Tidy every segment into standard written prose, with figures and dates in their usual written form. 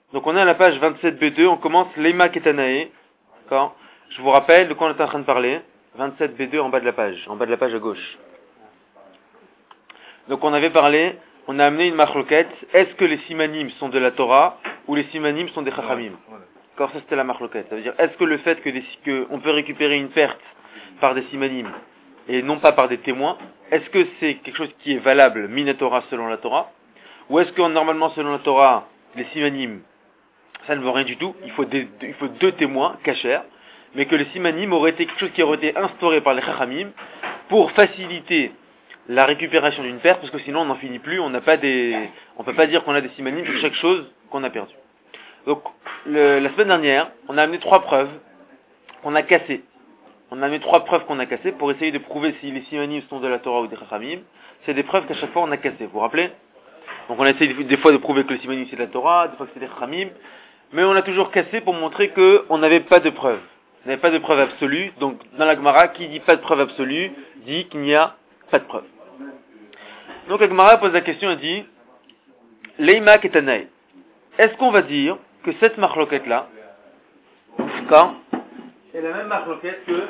Donc on est à la page 27b2, on commence Leima Ketanae. D'accord? Je vous rappelle de quoi on est en train de parler. 27b2 en bas de la page à gauche. Donc on avait parlé, on a amené une machloket. Est-ce que les simanim sont de la Torah ou les simanim sont des chachamim? D'accord, ça c'était la machloket. Ça veut dire, est-ce que le fait que on peut récupérer une perte par des simanim et non pas par des témoins, est-ce que c'est quelque chose qui est valable minatora selon la Torah? Ou est-ce que normalement selon la Torah, les simanim, ça ne vaut rien du tout, il faut deux témoins, cachers, mais que les simanim auraient été quelque chose qui aurait été instauré par les chachamim pour faciliter la récupération d'une perte, parce que sinon on n'en finit plus, on peut pas dire qu'on a des simanim pour chaque chose qu'on a perdue. Donc, la semaine dernière, on a amené 3 preuves qu'on a cassées. On a amené 3 preuves qu'on a cassées pour essayer de prouver si les simanim sont de la Torah ou des chachamim. C'est des preuves qu'à chaque fois on a cassées, vous vous rappelez? Donc on a essayé des fois de prouver que les simanim c'est de la Torah, des fois que c'est des chachamim, mais on a toujours cassé pour montrer qu'on n'avait pas de preuves. On n'avait pas de preuve absolue, donc dans la Gemara, qui dit pas de preuve absolue, dit qu'il n'y a pas de preuve. Donc la Gemara pose la question et dit, Leima Ketanae. Est-ce qu'on va dire que cette machloket-là, d'accord, est la même machloket que...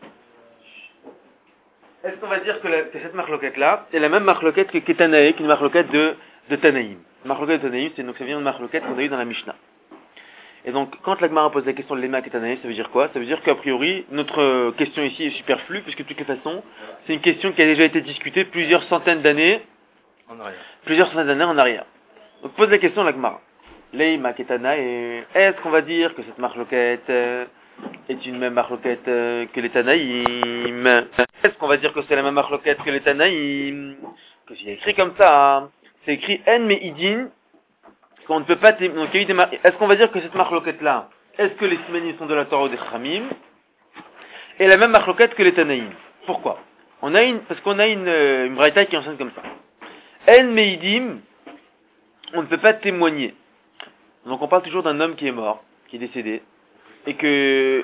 Est-ce qu'on va dire que cette machloket-là est la même machloket que Ketanae, qui est une machloket de Tanaïm? Machloket de Tanaïm, ça vient de machloket qu'on a eu dans la Mishnah. Et donc, quand la Gemara pose la question de l'Ema Ketanae, ça veut dire quoi? Ça veut dire qu'a priori, notre question ici est superflue, puisque de toutes les façons, c'est une question qui a déjà été discutée plusieurs centaines d'années en arrière. Donc, pose la question à la Gemara. L'Ema Ketanae, est-ce qu'on va dire que cette machloket est une même machloket que les Tanaïm? Est-ce qu'on va dire que c'est la même machloket que les Tanaïm? Que c'est écrit comme ça, hein. C'est écrit En Meidin. On ne peut pas donc il y a eu est-ce qu'on va dire que cette machloket là, est-ce que les simanim sont de la Torah ou des chachamim, est la même machloket que les tanaïm? Pourquoi? Parce qu'on a une braïta qui enseigne comme ça. En meidim, on ne peut pas témoigner. Donc on parle toujours d'un homme qui est mort, qui est décédé, et que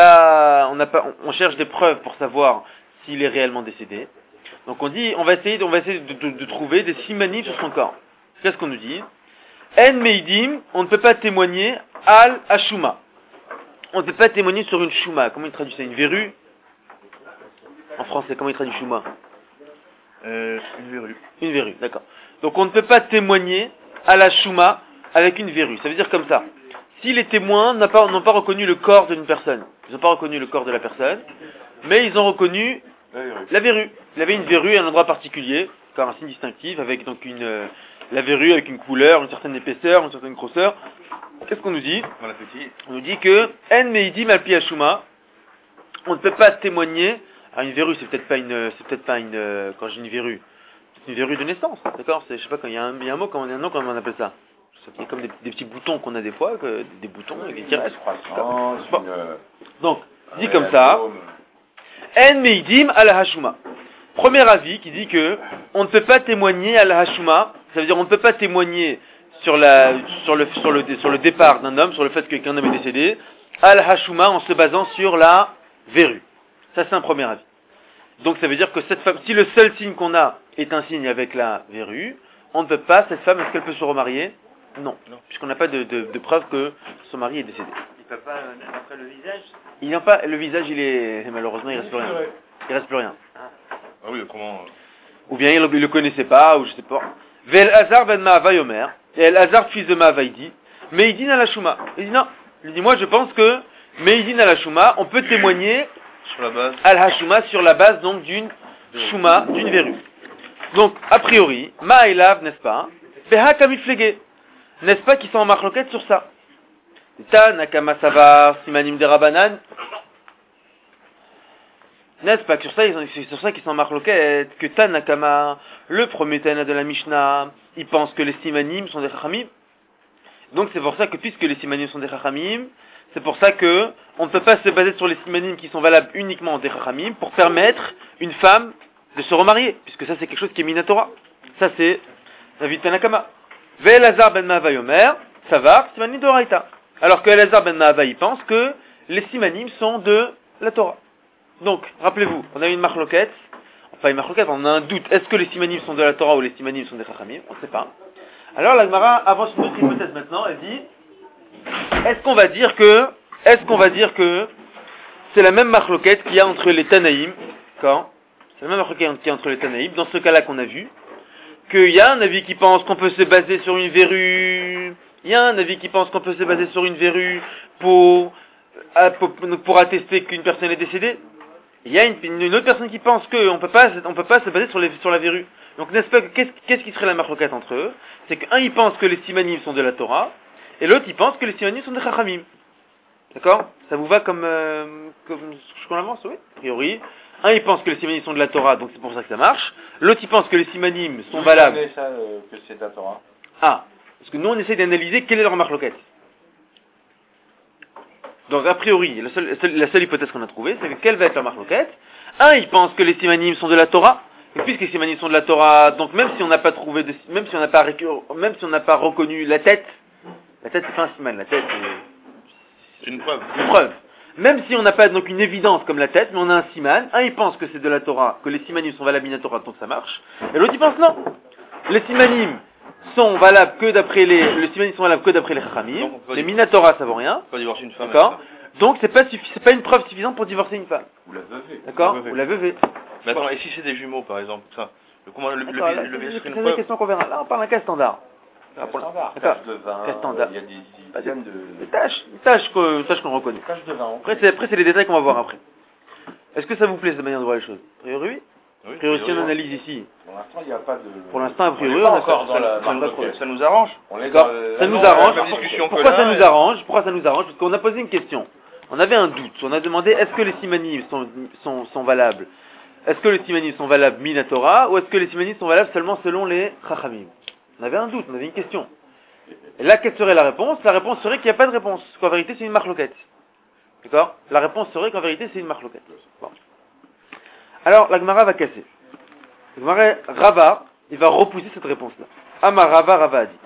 on cherche des preuves pour savoir s'il est réellement décédé. Donc on dit, on va essayer de trouver des simanim sur son corps. Qu'est-ce qu'on nous dit? En meidim, on ne peut pas témoigner al hashuma. On ne peut pas témoigner sur une shuma. Comment il traduit ça? Une verrue? En français, comment il traduit shuma? Une verrue. Une verrue, d'accord. Donc on ne peut pas témoigner à la shuma avec une verrue. Ça veut dire comme ça. Si les témoins n'ont pas reconnu le corps d'une personne, ils n'ont pas reconnu le corps de la personne, mais ils ont reconnu la verrue. Il avait une verrue à un endroit particulier, comme un signe distinctif, avec donc la verrue avec une couleur, une certaine épaisseur, une certaine grosseur. Qu'est-ce qu'on nous dit? On nous dit que En meidim al pi hashuma, on ne peut pas témoigner à une verrue. C'est peut-être pas une quand j'ai une verrue, c'est une verrue de naissance, d'accord? Je sais pas, quand il y a un mot, comment on appelle ça? C'est comme des petits boutons qu'on a des fois, des boutons qui restent. Donc, dit comme ça. En meidim al hashuma. Premier avis qui dit que on ne peut pas témoigner à la hashuma, ça veut dire on ne peut pas témoigner sur le départ d'un homme, sur le fait qu'un homme est décédé, à la hashuma en se basant sur la verrue. Ça c'est un premier avis. Donc ça veut dire que cette femme, si le seul signe qu'on a est un signe avec la verrue, on ne peut pas, cette femme, est-ce qu'elle peut se remarier? Non. Puisqu'on n'a pas de preuve que son mari est décédé. Il peut pas après le visage? Il n'y a pas, le visage malheureusement il reste plus rien. Il reste plus rien. Ah oui, comment? Ou bien il le connaissait pas, ou je sais pas. Vel Hazar ben Ma'ava Yomer, et El Hazar fils de Ma'ava il dit, Meidin à la Shuma. Il dit non. Il dit moi je pense que Meidin à la Shuma, on peut témoigner sur la base al Hashuma sur la base donc d'une Shuma, d'une verrue. Donc a priori, Ma'elav, n'est-ce pas? Beha kamiflege, n'est-ce pas qu'ils sont en machloket sur ça? Ta nakama savar simanim de Rabanan. N'est-ce pas que c'est sur ça qu'ils sont en machloket, que Tanakama, le premier Tana de la Mishnah, il pense que les simanim sont des chachamim. Donc c'est pour ça que puisque les simanim sont des chachamim, c'est pour ça que on ne peut pas se baser sur les simanim qui sont valables uniquement des chachamim pour permettre une femme de se remarier, puisque ça c'est quelque chose qui est minatora. Ça c'est David Tanakama. Ve'elazar ben Ma'ava Yomer, savar simanim d'Oraita. Alors que Elazar ben Ma'ava il pense que les simanim sont de la Torah. Donc, rappelez-vous, on a une machloket, on a un doute, est-ce que les simanim sont de la Torah ou les simanim sont des chachamim? On ne sait pas. Alors la Gemara avance une autre hypothèse maintenant, elle dit, est-ce qu'on va dire que c'est la même marloquette qu'il y a entre les Tanaïm, quand c'est la même marloquette qu'il y a entre les Tanaïm, dans ce cas-là qu'on a vu, qu'il y a un avis qui pense qu'on peut se baser sur une verrue, il y a un avis qui pense qu'on peut se baser sur une verrue pour attester qu'une personne est décédée. Il y a une autre personne qui pense qu'on peut pas se baser sur la verrue. Donc n'est-ce pas, qu'est-ce qui serait la marloquette entre eux? C'est qu'un il pense que les simanim sont de la Torah, et l'autre il pense que les simanim sont des chachamim. D'accord? Ça vous va comme ce qu'on avance, oui? A priori. Un il pense que les simanim sont de la Torah, donc c'est pour ça que ça marche. L'autre il pense que les simanim sont valables. Vous savez ça, que c'est de la Torah? Ah, parce que nous on essaie d'analyser quelle est leur marloquette. Donc a priori, la seule hypothèse qu'on a trouvée, c'est que quelle va être leur marloquette? Un il pense que les simanim sont de la Torah. Et puisque les simanim sont de la Torah, donc même si on n'a pas reconnu la tête c'est pas un siman, la tête C'est une preuve. c'est une preuve. Même si on n'a pas donc une évidence comme la tête, mais on a un siman, un il pense que c'est de la Torah, que les simanim sont valables in Torah, donc ça marche, et l'autre il pense non. Les simanim sont valables que d'après les chachamim, les minatora ça vaut rien. Pas divorcer une femme. D'accord? Donc c'est pas une preuve suffisante pour divorcer une femme. Ou la veuve. D'accord? Ou la veuve. Mais attends, et si c'est des jumeaux par exemple, ça, comment le visage serait une C'est une preuve? question qu'on verra. Là, on parle d'un cas standard. Standard. D'accord. Tache de vin. Cas standard. Il y a des dizaines Une de... tâche qu'on reconnaît. Tache de vin. Après, c'est les détails qu'on va voir après. Est-ce que ça vous plaît cette manière de voir les choses? A priori, oui. Oui, A priori, si on analyse ici. Pour l'instant, il n'y a pas de... Pour l'instant, a priori, on est on pas a encore dans la ça marloquette. Ça nous arrange. On est D'accord. dans le... Ça nous non, arrange. la même discussion que Pourquoi là, ça nous arrange? Pourquoi ça nous arrange? Parce qu'on a posé une question. On avait un doute. On a demandé est-ce que les simanim sont valables? Est-ce que les simanim sont valables minatora ou est-ce que les simanim sont valables seulement selon les chachamim? On avait un doute, on avait une question. Et là, quelle serait la réponse? La réponse serait qu'il n'y a pas de réponse, qu'en vérité c'est une marloquette. D'accord? La réponse serait qu'en vérité c'est une marloquette. Bon. Alors, la Gemara va casser. La Gemara, Rava, il va repousser cette réponse-là. Amar Rava a dit.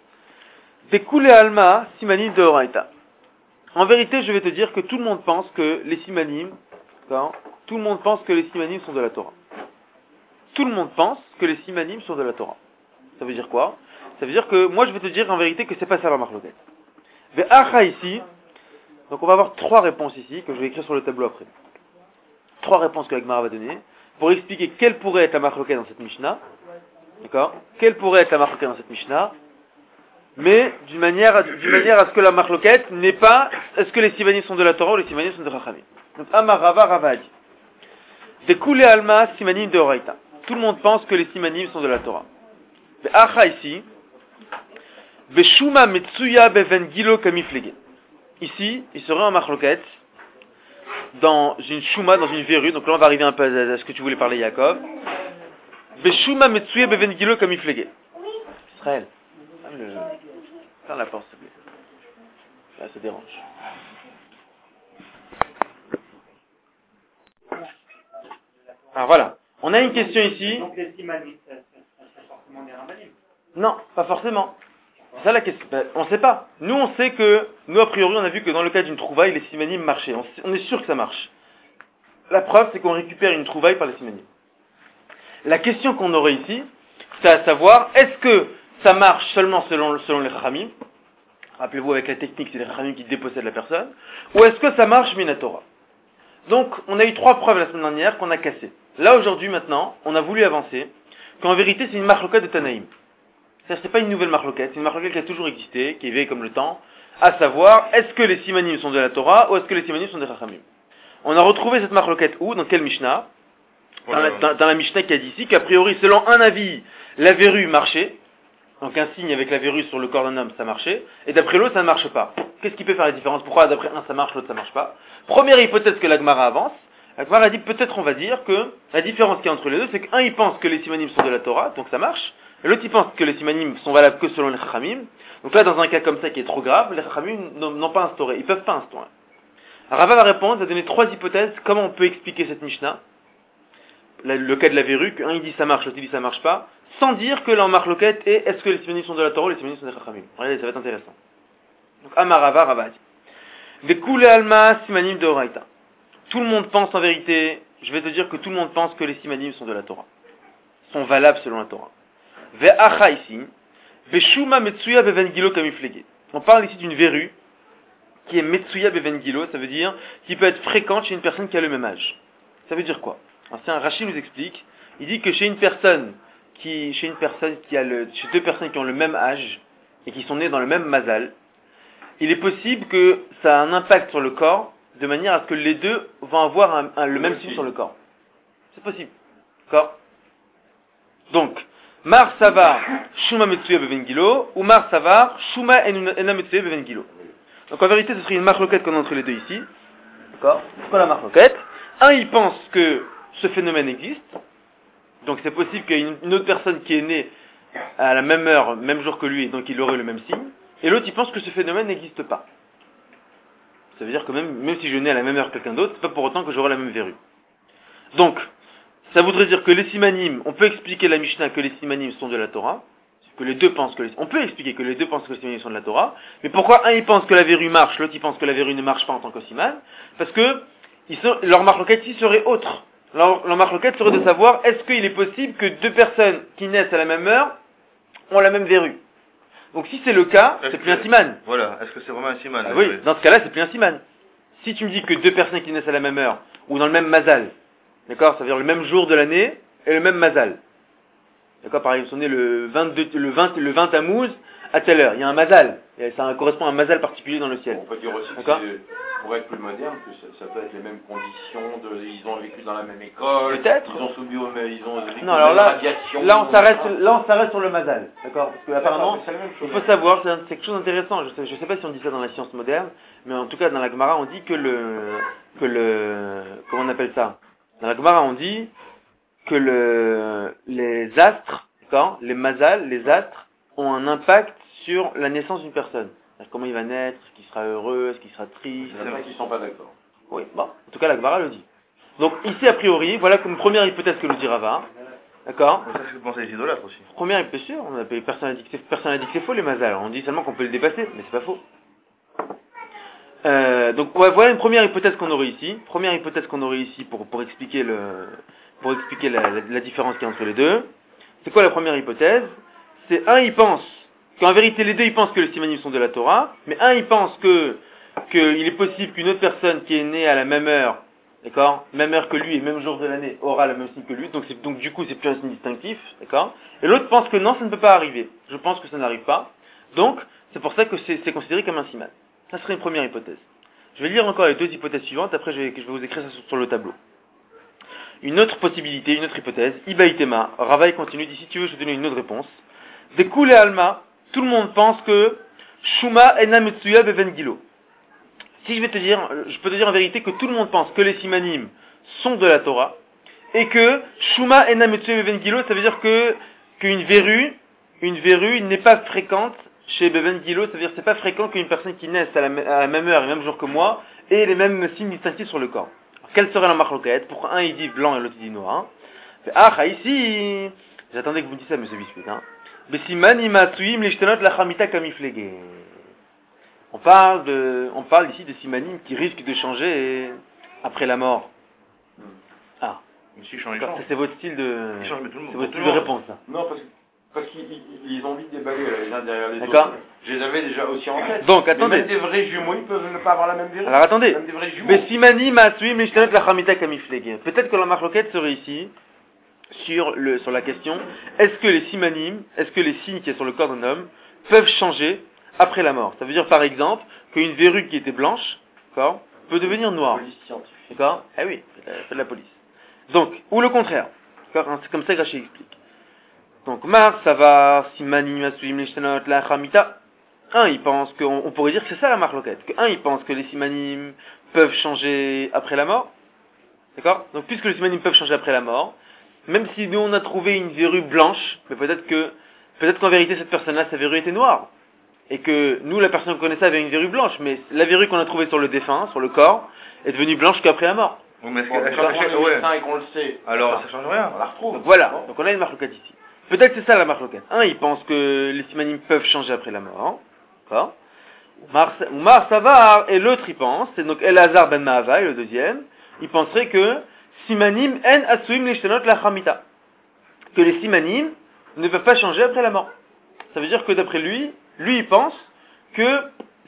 Bekule alma simanim de oraita. En vérité, je vais te dire que tout le monde pense que les simanim, tout le monde pense que les simanim sont de la Torah. Tout le monde pense que les simanim sont de la Torah. Ça veut dire quoi? Ça veut dire que moi je vais te dire en vérité que c'est pas ça la marloquette. Ve'acha ici, donc on va avoir trois réponses ici que je vais écrire sur le tableau après. Trois réponses que la Gemara va donner pour expliquer quelle pourrait être la marloquette dans cette Mishnah. D'accord? Quelle pourrait être la marloquette dans cette Mishnah? Mais d'une manière à ce que la marloquette n'est pas est-ce que les simanim sont de la Torah ou les simanim sont de Chachamim. Donc Amar Rava a dit Dekule alma simanim de oraita. Tout le monde pense que les simanim sont de la Torah. Ve'acha ici Ve'shuma metsuya beven gilo kamiflege. Ici, il serait en marloquette dans une shuma, dans une verrue. Donc là on va arriver un peu à ce que tu voulais parler Yaakov. Ve'shuma metsuya beven gilo kamiflege. Israël. Ferme la porte, s'il te plaît. Là, ça dérange. Alors voilà. On a une question ici. Donc les simanim, ça serait forcément des rambanim. Non, pas forcément. C'est ça la question. On ne sait pas. Nous, on sait que, nous, a priori, on a vu que dans le cas d'une trouvaille, les simanim marchaient. On est sûr que ça marche. La preuve, c'est qu'on récupère une trouvaille par les simanim. La question qu'on aurait ici, c'est à savoir, est-ce que ça marche seulement selon les chachamim? Rappelez-vous, avec la technique, c'est les chachamim qui dépossèdent la personne. Ou est-ce que ça marche minatora? Donc, on a eu trois preuves la semaine dernière qu'on a cassées. Là, aujourd'hui, maintenant, on a voulu avancer qu'en vérité, c'est une marloquette de Tanaïm. C'est pas une nouvelle marloquette, c'est une marloquette qui a toujours existé, qui est vieille comme le temps, à savoir, est-ce que les simanim sont de la Torah ou est-ce que les simanim sont des chachamim? On a retrouvé cette marloquette où? Dans quelle Mishnah? Dans la Mishnah qui a dit ici qu'a priori, selon un avis, la verrue marchait. Donc un signe avec la verrue sur le corps d'un homme, ça marchait. Et d'après l'autre, ça ne marche pas. Qu'est-ce qui peut faire la différence? Pourquoi d'après un, ça marche, l'autre, ça marche pas? Première hypothèse que la Gemara avance. La Gemara a dit, peut-être on va dire que la différence qu'il y a entre les deux, c'est qu'un, il pense que les simanim sont de la Torah, donc ça marche. Et l'autre, il pense que les simanim sont valables que selon les chachamim. Donc là, dans un cas comme ça qui est trop grave, les chachamim n'ont pas instauré. Ils peuvent pas instaurer. Rava va répondre, va donner trois hypothèses, comment on peut expliquer cette Mishnah. Le cas de la verrue, qu'un il dit ça marche, l'autre il dit ça marche pas, sans dire que leur marloquette est est-ce que les simanim sont de la Torah ou les simanim sont des chachamim. Regardez, ça va être intéressant. Donc Amarava, Rava dit Vekule alma simanim de oraita. Tout le monde pense en vérité, je vais te dire que tout le monde pense que les simanim sont de la Torah. Sont valables selon la Torah. Ve'acha ici, ve'shuma metsuya beven gilo kamiflege. On parle ici d'une verrue qui est Metsuya Beven Gilo, ça veut dire qui peut être fréquente chez une personne qui a le même âge. Ça veut dire quoi? Alors, c'est un Rashi nous explique, il dit que chez deux personnes qui ont le même âge et qui sont nées dans le même mazal, il est possible que ça a un impact sur le corps de manière à ce que les deux vont avoir le même signe sur le corps. C'est possible. D'accord? Donc, Mar Savar Shuma Metsuya Beven Gilo ou Mar Savar Shuma Ena Metsuya Beven Gilo. Donc en vérité, ce serait une marloquette qu'on a entre les deux ici. D'accord? C'est quoi la marloquette? Un, il pense que ce phénomène existe. Donc c'est possible qu'il y ait une autre personne qui est née à la même heure, même jour que lui, et donc il aurait le même signe. Et l'autre, il pense que ce phénomène n'existe pas. Ça veut dire que même si je nais à la même heure que quelqu'un d'autre, c'est pas pour autant que j'aurai la même verrue. Donc, ça voudrait dire que les simanim, on peut expliquer la Mishnah que les simanim sont de la Torah, que les deux pensent on peut expliquer que les deux pensent que les simanim sont de la Torah, mais pourquoi un il pense que la verrue marche, l'autre il pense que la verrue ne marche pas en tant que siman? Parce que leur marloquette ici serait autre. Leur marloquette serait de savoir est-ce qu'il est possible que deux personnes qui naissent à la même heure ont la même verrue. Donc si c'est le cas, c'est plus un siman. Voilà, est-ce que c'est vraiment un siman? Oui, dans ce cas-là, c'est plus un siman. Si tu me dis que deux personnes qui naissent à la même heure, ou dans le même mazal, d'accord, ça veut dire le même jour de l'année, et le même mazal. D'accord, par exemple, on est le 20 Tammuz, à telle heure, il y a un mazal, et ça correspond à un mazal particulier dans le ciel. On peut dire aussi d'accord, que pour être plus moderne, que ça peut être les mêmes conditions, ils ont vécu dans la même école, peut-être. Ils ont vécu non, alors là, radiation. Là on s'arrête sur le mazal, d'accord, parce que apparemment, il faut savoir, c'est quelque chose d'intéressant, je sais pas si on dit ça dans la science moderne, mais en tout cas dans la Gemara on dit que comment on appelle ça? Dans la Gemara on dit que les astres, d'accord, les mazal, les astres, ont un impact sur la naissance d'une personne. Comment il va naître, est-ce qu'il sera heureux, est-ce qu'il sera triste. Il y en a qui ne sont pas d'accord. Oui, bon, en tout cas la Gemara le dit. Donc ici a priori, voilà comme première hypothèse que nous dit Rava. D'accord? Ça, c'est penser les idolâtres aussi. Première hypothèse, personne n'a dit que c'est faux les mazal. On dit seulement qu'on peut le dépasser, mais c'est pas faux. Donc ouais, voilà une première hypothèse qu'on aurait ici. Première hypothèse qu'on aurait ici pour expliquer la différence qu'il y a entre les deux. C'est quoi la première hypothèse? C'est un, il pense qu'en vérité les deux ils pensent que les simanim sont de la Torah, mais un il pense qu'il est possible qu'une autre personne qui est née à la même heure, d'accord, même heure que lui et même jour de l'année aura le même signe que lui, donc du coup c'est plus un signe distinctif, d'accord, et l'autre pense que non, ça ne peut pas arriver. Je pense que ça n'arrive pas, donc c'est pour ça que c'est considéré comme un siman. Ça serait une première hypothèse. Je vais lire encore les deux hypothèses suivantes, après je vais vous écrire ça sur le tableau. Une autre possibilité, une autre hypothèse, Ibaïtema, Rava continue, d'ici tu veux je vais te donner une autre réponse. Dekoule Alma, tout le monde pense que Shuma ena Metsuya Beven Gilo. Si je peux te dire en vérité que tout le monde pense que les simanim sont de la Torah, et que Shuma ena Metsuya Beven Gilo, ça veut dire qu'une verrue n'est pas fréquente chez Beven Gilo, ça veut dire que c'est pas fréquent qu'une personne qui naisse à la même heure et même jour que moi ait les mêmes signes distinctifs sur le corps. Alors, quelle serait la marloquette? Pourquoi un il dit blanc et l'autre il dit noir? Ah, ici, j'attendais que vous me disiez ça, monsieur Biscuit, hein. On parle ici de simanim qui risquent de changer après la mort. Ah. Mais si, change. Ça, c'est votre style de, Change, mais tout le monde, c'est votre style de réponse, ça. Non, parce qu'ils ont envie de déballer les uns derrière les D'accord. autres. Je les avais déjà aussi en tête. Donc, Mais attendez. même des vrais jumeaux, ils peuvent ne pas avoir la même vérité. Alors, attendez. Même des vrais jumeaux. Peut-être que la marloquette serait ici, sur la question, est-ce que les simanim, est-ce que les signes qui est sur le corps d'un homme peuvent changer après la mort? Ça veut dire par exemple qu'une verrue qui était blanche, d'accord, peut devenir noire. Police scientifique. D'accord? Eh oui, c'est de la police. Donc, ou le contraire. D'accord? C'est comme ça que Rachid explique. Donc, Mar, ça va, simanim, asuim, lishtanot, la chamita. Un, il pense on pourrait dire que c'est ça la marloquette. Que un, il pense que les simanim peuvent changer après la mort. D'accord? Donc, puisque les simanim peuvent changer après la mort, même si nous on a trouvé une verrue blanche, mais peut-être qu'en vérité cette personne-là, sa verrue était noire. Et que nous, la personne qu'on connaissait avait une verrue blanche, mais la verrue qu'on a trouvée sur le défunt, sur le corps, est devenue blanche qu'après la mort. Oui, mais est-ce Quand qu'elle on change? est Ouais. médecin et qu'on le sait, Alors, ça change rien. on la retrouve. Donc voilà, Bon. donc on a une marloquette ici. Peut-être c'est ça la marloquette. Un, il pense que les simanim peuvent changer après la mort. D'accord? Umar Savar, et l'autre il pense, c'est donc Elazar ben Mahavai, le deuxième, il penserait que simanim en asuim lishtanot la chamita. Que les simanim ne peuvent pas changer après la mort. Ça veut dire que d'après lui il pense que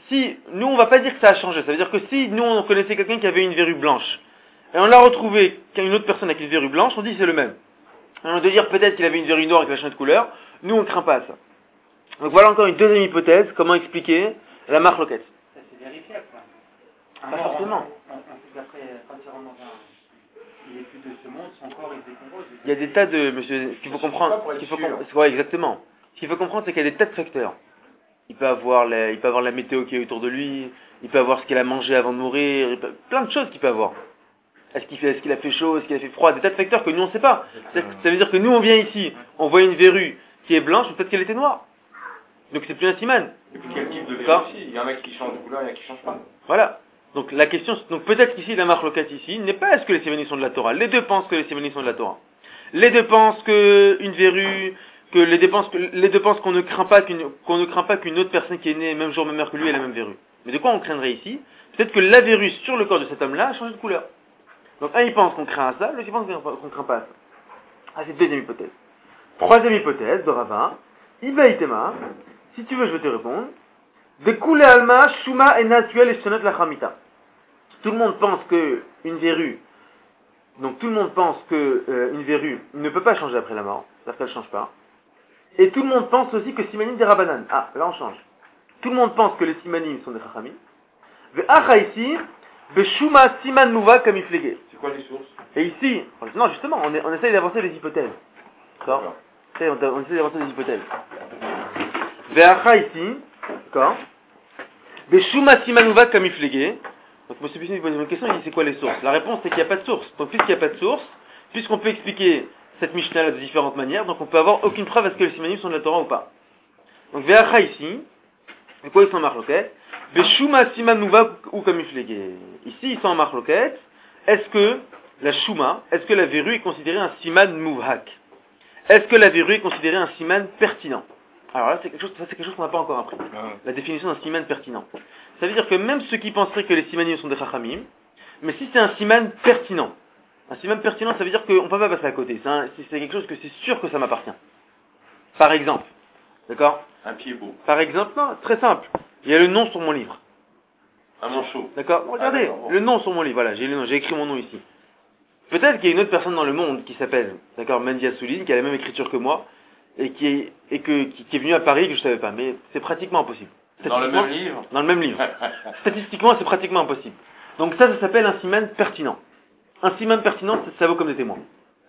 si, nous on va pas dire que ça a changé, ça veut dire que si nous on connaissait quelqu'un qui avait une verrue blanche, et on l'a retrouvé qu'une autre personne avec une verrue blanche, on dit c'est le même. Et on doit dire peut-être qu'il avait une verrue noire avec la changé de couleur, nous on craint pas ça. Donc voilà encore une deuxième hypothèse, comment expliquer la marloquette. Ça, c'est vérifiable, ça. Pas forcément. On sait qu'après, quand il rentre dans il est plus de ce monde, son corps il se décompose. Il y a des tas de, monsieur, ce qu'il faut comprendre, ouais, exactement. Ce qu'il faut comprendre, c'est qu'il y a des tas de facteurs. Il peut avoir la météo qui est autour de lui, il peut avoir ce qu'il a mangé avant de mourir, plein de choses qu'il peut avoir. Est-ce qu'il a fait chaud, est-ce qu'il a fait froid, des tas de facteurs que nous on ne sait pas. Ça veut dire que nous on vient ici, on voit une verrue qui est blanche, ou peut-être qu'elle était noire. Donc c'est plus un siman. Et puis quel type de verrue aussi? Il y en a qui changent de couleur, il y en a qui ne changent pas. Voilà. Donc la question, donc peut-être qu'ici la marloquette ici n'est pas est-ce que les simanim sont de la Torah. Les deux pensent que les simanim sont de la Torah. Les deux pensent que une verrue, les deux pensent qu'on ne craint pas qu'une autre personne qui est née même jour même heure que lui ait la même verrue. Mais de quoi on craindrait ici? Peut-être que la verrue sur le corps de cet homme-là a changé de couleur. Donc un il pense qu'on craint à ça, l'autre il pense qu'on craint pas à ça. Ah, c'est deuxième hypothèse. Troisième hypothèse de Ravin, Ibaïtema, si tu veux je vais te répondre. De Koule Alma, Shuma et Natuel et Sonat la Chamita. Tout le monde pense que une verrue, donc tout le monde pense que une verrue ne peut pas changer après la mort, c'est-à-dire qu'elle ne change pas. Et tout le monde pense aussi que Simanim des Rabanan. Ah, là on change. Tout le monde pense que les Simanim sont des Chachamim. Ve'acha ici, Shuma Siman Mouva comme Iflegé. C'est quoi les sources? Et ici, non justement, on essaye d'avancer les hypothèses. D'accord? On essaie d'avancer les hypothèses. Ve'acha ici, d'accord? Ve'shuma Siman Mouva comme Iflegé. Donc M. Bissou pose une question, il dit c'est quoi les sources? La réponse c'est qu'il n'y a pas de source. Donc puisqu'il n'y a pas de source, puisqu'on peut expliquer cette Mishnah de différentes manières, donc on peut avoir aucune preuve à ce que les simanim sont de la Torah ou pas. Donc Ve'acha ici, de quoi ils sont en marloquette? Ve'shuma siman mouva ou comme iflegé. Ici ils sont en marloquette. Est-ce que la shuma, est-ce que la verrue est considérée un siman mouvhak? Est-ce que la verrue est considérée un siman pertinent? Alors là c'est quelque chose qu'on n'a pas encore appris. La définition d'un siman pertinent. Ça veut dire que même ceux qui penseraient que les simanim sont des chachamim, mais si c'est un siman pertinent, un siman pertinent, ça veut dire qu'on ne peut pas passer à côté. C'est quelque chose que c'est sûr que ça m'appartient. Par exemple, d'accord? Un pied beau. Par exemple, non, très simple. Il y a le nom sur mon livre. Un manchot. D'accord? Regardez, bon. le nom sur mon livre, voilà, j'ai le nom, j'ai écrit mon nom ici. Peut-être qu'il y a une autre personne dans le monde qui s'appelle, d'accord, Mendy Assouline, qui a la même écriture que moi, et qui est venue à Paris que je ne savais pas, mais c'est pratiquement impossible. Dans le même livre? Dans le même livre. Statistiquement, c'est pratiquement impossible. Donc ça s'appelle un siman pertinent. Un siman pertinent, ça vaut comme des témoins.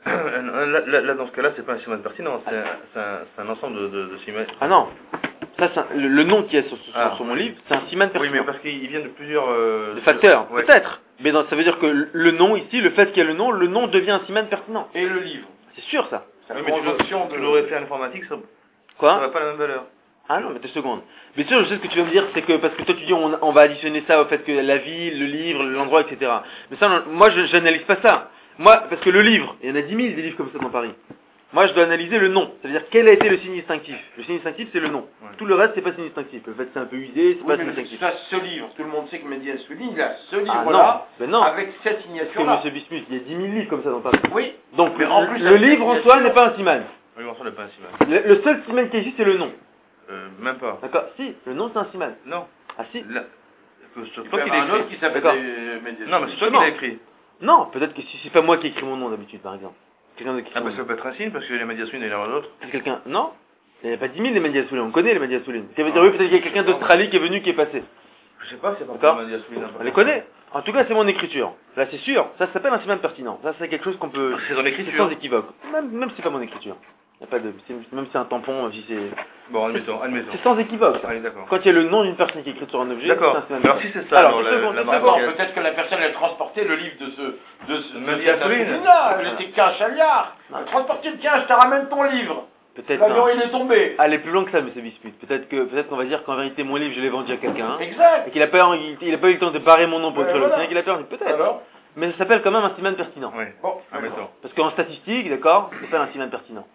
Là, dans ce cas-là, c'est pas un siman pertinent, c'est un ensemble de siman. Ah non, ça, le nom qui est sur mon livre, c'est un siman pertinent. Oui, mais parce qu'il vient de plusieurs facteurs, ouais. peut-être. Mais ça veut dire que le nom ici, le fait qu'il y ait le nom devient un siman pertinent. Et le livre? C'est sûr ça. C'est Oui, la mais conjonction tu l'aurais fait en informatique, ça Quoi? n'aurait pas la même valeur. Ah non, mais 2 secondes. Bien sûr, je sais ce que tu veux me dire, c'est que parce que toi tu dis on va additionner ça au fait que la ville, le livre, l'endroit, etc. Mais ça, non, moi je n'analyse pas ça. Moi, parce que le livre, il y en a 10 000 des livres comme ça dans Paris. Moi je dois analyser le nom. C'est-à-dire quel a été le signe distinctif. Le signe distinctif c'est le nom. Ouais. Tout le reste c'est pas signe distinctif. Le fait que c'est un peu usé, c'est pas signe distinctif. Ça, ce livre, tout le monde sait que Mendy Assouline, il a ce Ah livre-là, non, ben non. avec cette Parce que signature-là. M. Bismuth, il y a 10 000 livres comme ça dans Paris. Oui. Donc Mais en plus, le avec livre en la soi signature- n'est pas un siman. Oui, on n'est pas un siman. Le seul siman qui est ici c'est le nom. Même pas. D'accord? Si, le nom c'est un siman. Non. Ah si. Là, c'est Il toi peut y qui avoir l'as un autre écrit. qui s'appelle D'accord. Mendy Non, mais c'est toi qui Non. l'as écrit. Non, peut-être que si c'est pas moi qui écris mon nom d'habitude par exemple. Quelqu'un d'autre qui Ah, écrit bah mon ça nom. peut être un signe, parce que les médiations, il y en a d'autres. C'est quelqu'un. Non, il n'y a pas 10 000 les Mendy Assouline, on connaît les Mendy Assouline. Ça veut dire oui, peut-être qu'il y a quelqu'un d'Australie qui est venu, qui est passé. Je sais pas, c'est pas D'accord. Mendy Assouline. On les connaît. En tout cas, c'est mon écriture. Là, c'est sûr. Ça s'appelle un siman pertinent. Ça, c'est quelque chose qu'on peut. C'est dans C'est l'écriture. sans équivoque. Même si c'est pas mon écriture. Y a pas de. Même si c'est un tampon, si c'est. Bon, admettons. C'est sans équivoque. Ça. Allez, d'accord. Quand il y a le nom d'une personne qui est écrite sur un objet, D'accord. c'est un siman Alors pertinent. si c'est ça, Alors, la- deux secondes, la deux marque- secondes. D'accord, peut-être que la personne a transporté le livre de Mendy Assouline. Là, elle était qu'un chaliard. Elle a transporté le tien, je te ramène ton livre. Peut-être. L'avion, Non. il est tombé. Allez plus loin que ça, monsieur Bismuth. Peut-être qu'on va dire qu'en vérité, mon livre, je l'ai vendu à quelqu'un. Exact. Et qu'il a pas eu le temps de barrer mon nom pour Ouais, écrire le voilà. sien, qu'il a perdu. Peut-être. Alors? Mais ça s'appelle quand même un siman pertinent. Oui. Bon, Admettons. Parce qu'en statistique, d'accord, c'est pas un siman pertinent.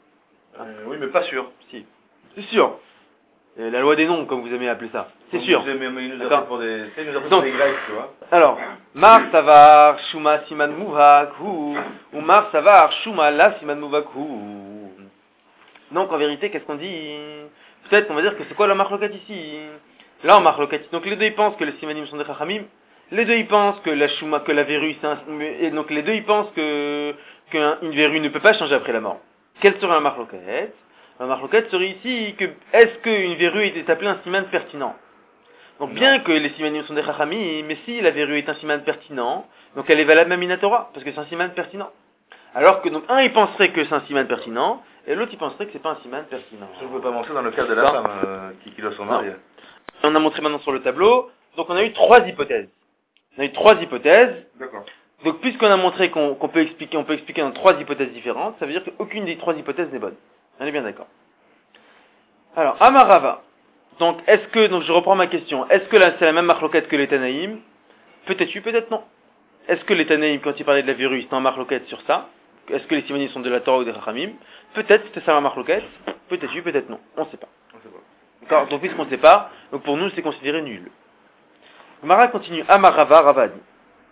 Oui, mais pas sûr. Si. C'est sûr. La loi des nombres, comme vous aimez appeler ça. C'est sûr. Mais il nous a D'accord. pris pour des... Tu sais, il nous a pris Donc- pour des Grecs, tu vois. Alors, Mar Savar, Shuma Siman Mouvak, ou Mar Savar, Shuma La Siman Mouvak, Donc en vérité, qu'est-ce qu'on dit? Peut-être qu'on va dire que c'est quoi la marloquette ici? Là, on marloquette. Donc les deux, ils pensent que les simanim sont des chachamim. Les deux, ils pensent que la chouma, que la verrue, c'est un... Et donc les deux, ils pensent qu'une verrue ne peut pas changer après la mort. Quelle serait la marloquette? La marloquette serait ici que, est-ce qu'une verrue est appelée un siman pertinent? Donc bien que les simanim sont des chachamim, mais si la verrue est un siman pertinent, donc elle est valable même minatora, parce que c'est un siman pertinent. Alors que donc un il penserait que c'est un siman pertinent, et l'autre il penserait que c'est pas un siman pertinent. Je ne peux pas mentionner dans le cas de la femme qui doit son mari. On a montré maintenant sur le tableau, donc on a eu trois hypothèses. On a eu trois hypothèses. D'accord. Donc puisqu'on a montré qu'on peut expliquer dans trois hypothèses différentes, ça veut dire qu'aucune des trois hypothèses n'est bonne. On est bien d'accord. Alors, Amarava. Donc je reprends ma question. Est-ce que là c'est la même marloquette que les Tanaïm? Peut-être oui, peut-être non. Est-ce que les Tanaïm, quand ils parlaient de la verrue, c'était en marloquette sur ça? Est-ce que les simanim sont de la Torah ou des Chachamim? Peut-être c'était ça la marloquette. Peut-être oui, peut-être non. On ne sait pas. D'accord. Donc puisqu'on ne sait pas, donc pour nous c'est considéré nul. Mara continue. Amarava, Rava dit.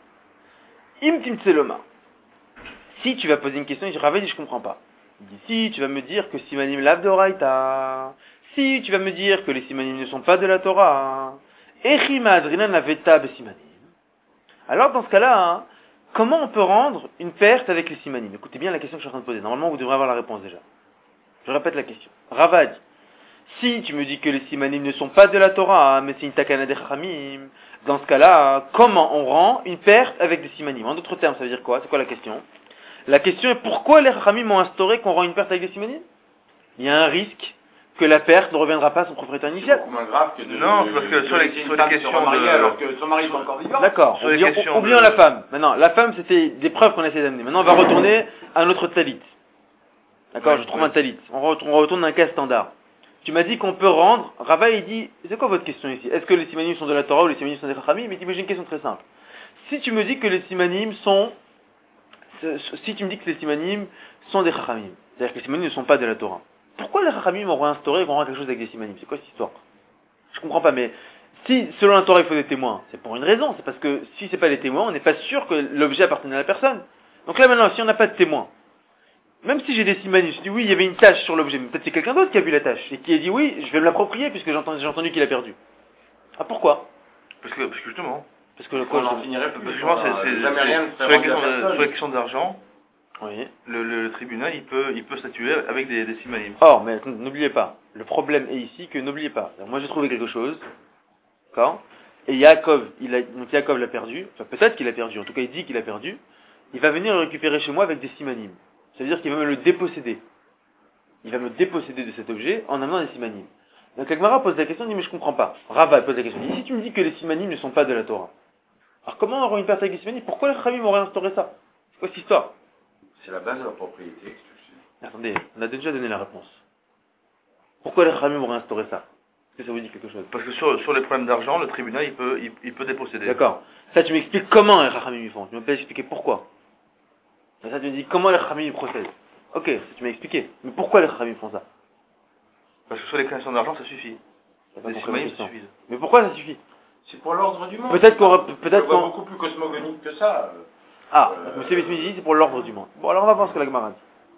Im timtseloma. Si tu vas poser une question, il dit Rava dit je comprends pas. Il dit si tu vas me dire que simanim lav de Oraïta. Si tu vas me dire que les simanim ne sont pas de la Torah. Echima adrinan naveta besimanim. Alors dans ce cas-là, comment on peut rendre une perte avec les simanim? Écoutez bien la question que je suis en train de poser. Normalement vous devrez avoir la réponse déjà. Je répète la question. Rava dit. Si tu me dis que les simanim ne sont pas de la Torah, mais c'est une takana des chachamim, dans ce cas-là, comment on rend une perte avec des simanim? En d'autres termes, ça veut dire quoi? C'est quoi la question? La question est pourquoi les chachamim ont instauré qu'on rend une perte avec des simanim? Il y a un risque que la perte ne reviendra pas à son propriétaire initial. C'est beaucoup moins grave que de... Non, parce que sur les questions marier de... alors que son mari est encore vivant. D'accord. Oublions la femme. Maintenant, la femme, c'était des preuves qu'on essaie d'amener. Maintenant, on va retourner à notre talit. D'accord, je trouve un talit. On retourne dans un cas standard. Tu m'as dit qu'on peut rendre. Rava, il dit, c'est quoi votre question ici? Est-ce que les simanim sont de la Torah ou les simanim sont des chachamim? Mais j'ai une question très simple. Si tu me dis que les simanim sont, si tu me dis que les simanim sont des chachamim, c'est-à-dire que les simanim ne sont pas de la Torah, pourquoi les chachamim ont instauré qu'on rend quelque chose avec des simanim? C'est quoi cette histoire? Je comprends pas, mais si, selon la Torah, il faut des témoins, c'est pour une raison. C'est parce que si c'est pas des témoins, on n'est pas sûr que l'objet appartenait à la personne. Donc là maintenant, si on n'a pas de témoins, même si j'ai des simanim, je dis oui, il y avait une tache sur l'objet, mais peut-être c'est quelqu'un d'autre qui a vu la tache, et qui a dit oui, je vais me l'approprier puisque j'ai entendu qu'il a perdu. Ah, pourquoi? Parce que justement. Parce que On n'en finirait plus. Justement, c'est jamais rien sur la question d'argent, oui. le tribunal, il peut statuer avec des simanim. Or, mais n'oubliez pas, le problème est ici que n'oubliez pas. Alors, moi j'ai trouvé quelque chose, d'accord? Et Yaakov, donc Yaakov l'a perdu, enfin peut-être qu'il a perdu, en tout cas il dit qu'il a perdu, il va venir le récupérer chez moi avec des simanim. Ça veut dire qu'il va me le déposséder. Il va me déposséder de cet objet en amenant des simanim. Donc Agmara pose la question, il dit mais je comprends pas. Rava pose la question, il dit si tu me dis que les simanim ne sont pas de la Torah, alors comment on aura une perte avec les simanim? Pourquoi les chachamim auraient instauré ça? C'est quoi cette histoire? C'est la base de la propriété. qu'est-ce que c'est? Attendez, on a déjà donné la réponse. Pourquoi les chachamim auraient instauré ça? Est-ce que ça vous dit quelque chose? Parce que sur les problèmes d'argent, le tribunal, il peut déposséder. D'accord. Ça tu m'expliques comment les chachamim y font. Tu m'as pas expliqué pourquoi. Et ça tu me dis comment les chachamim procèdent. Ok, ça tu m'as expliqué. Mais pourquoi les chachamim font ça? Parce que sur les questions d'argent, ça suffit. Les simanim, ça suffit. Mais pourquoi ça suffit? C'est pour l'ordre du monde. Peut-être qu'on... Je vois beaucoup plus cosmogonique que ça. Ah, M. Bismillah, c'est pour l'ordre du monde. Bon, alors on va voir ce que la Gemara dit.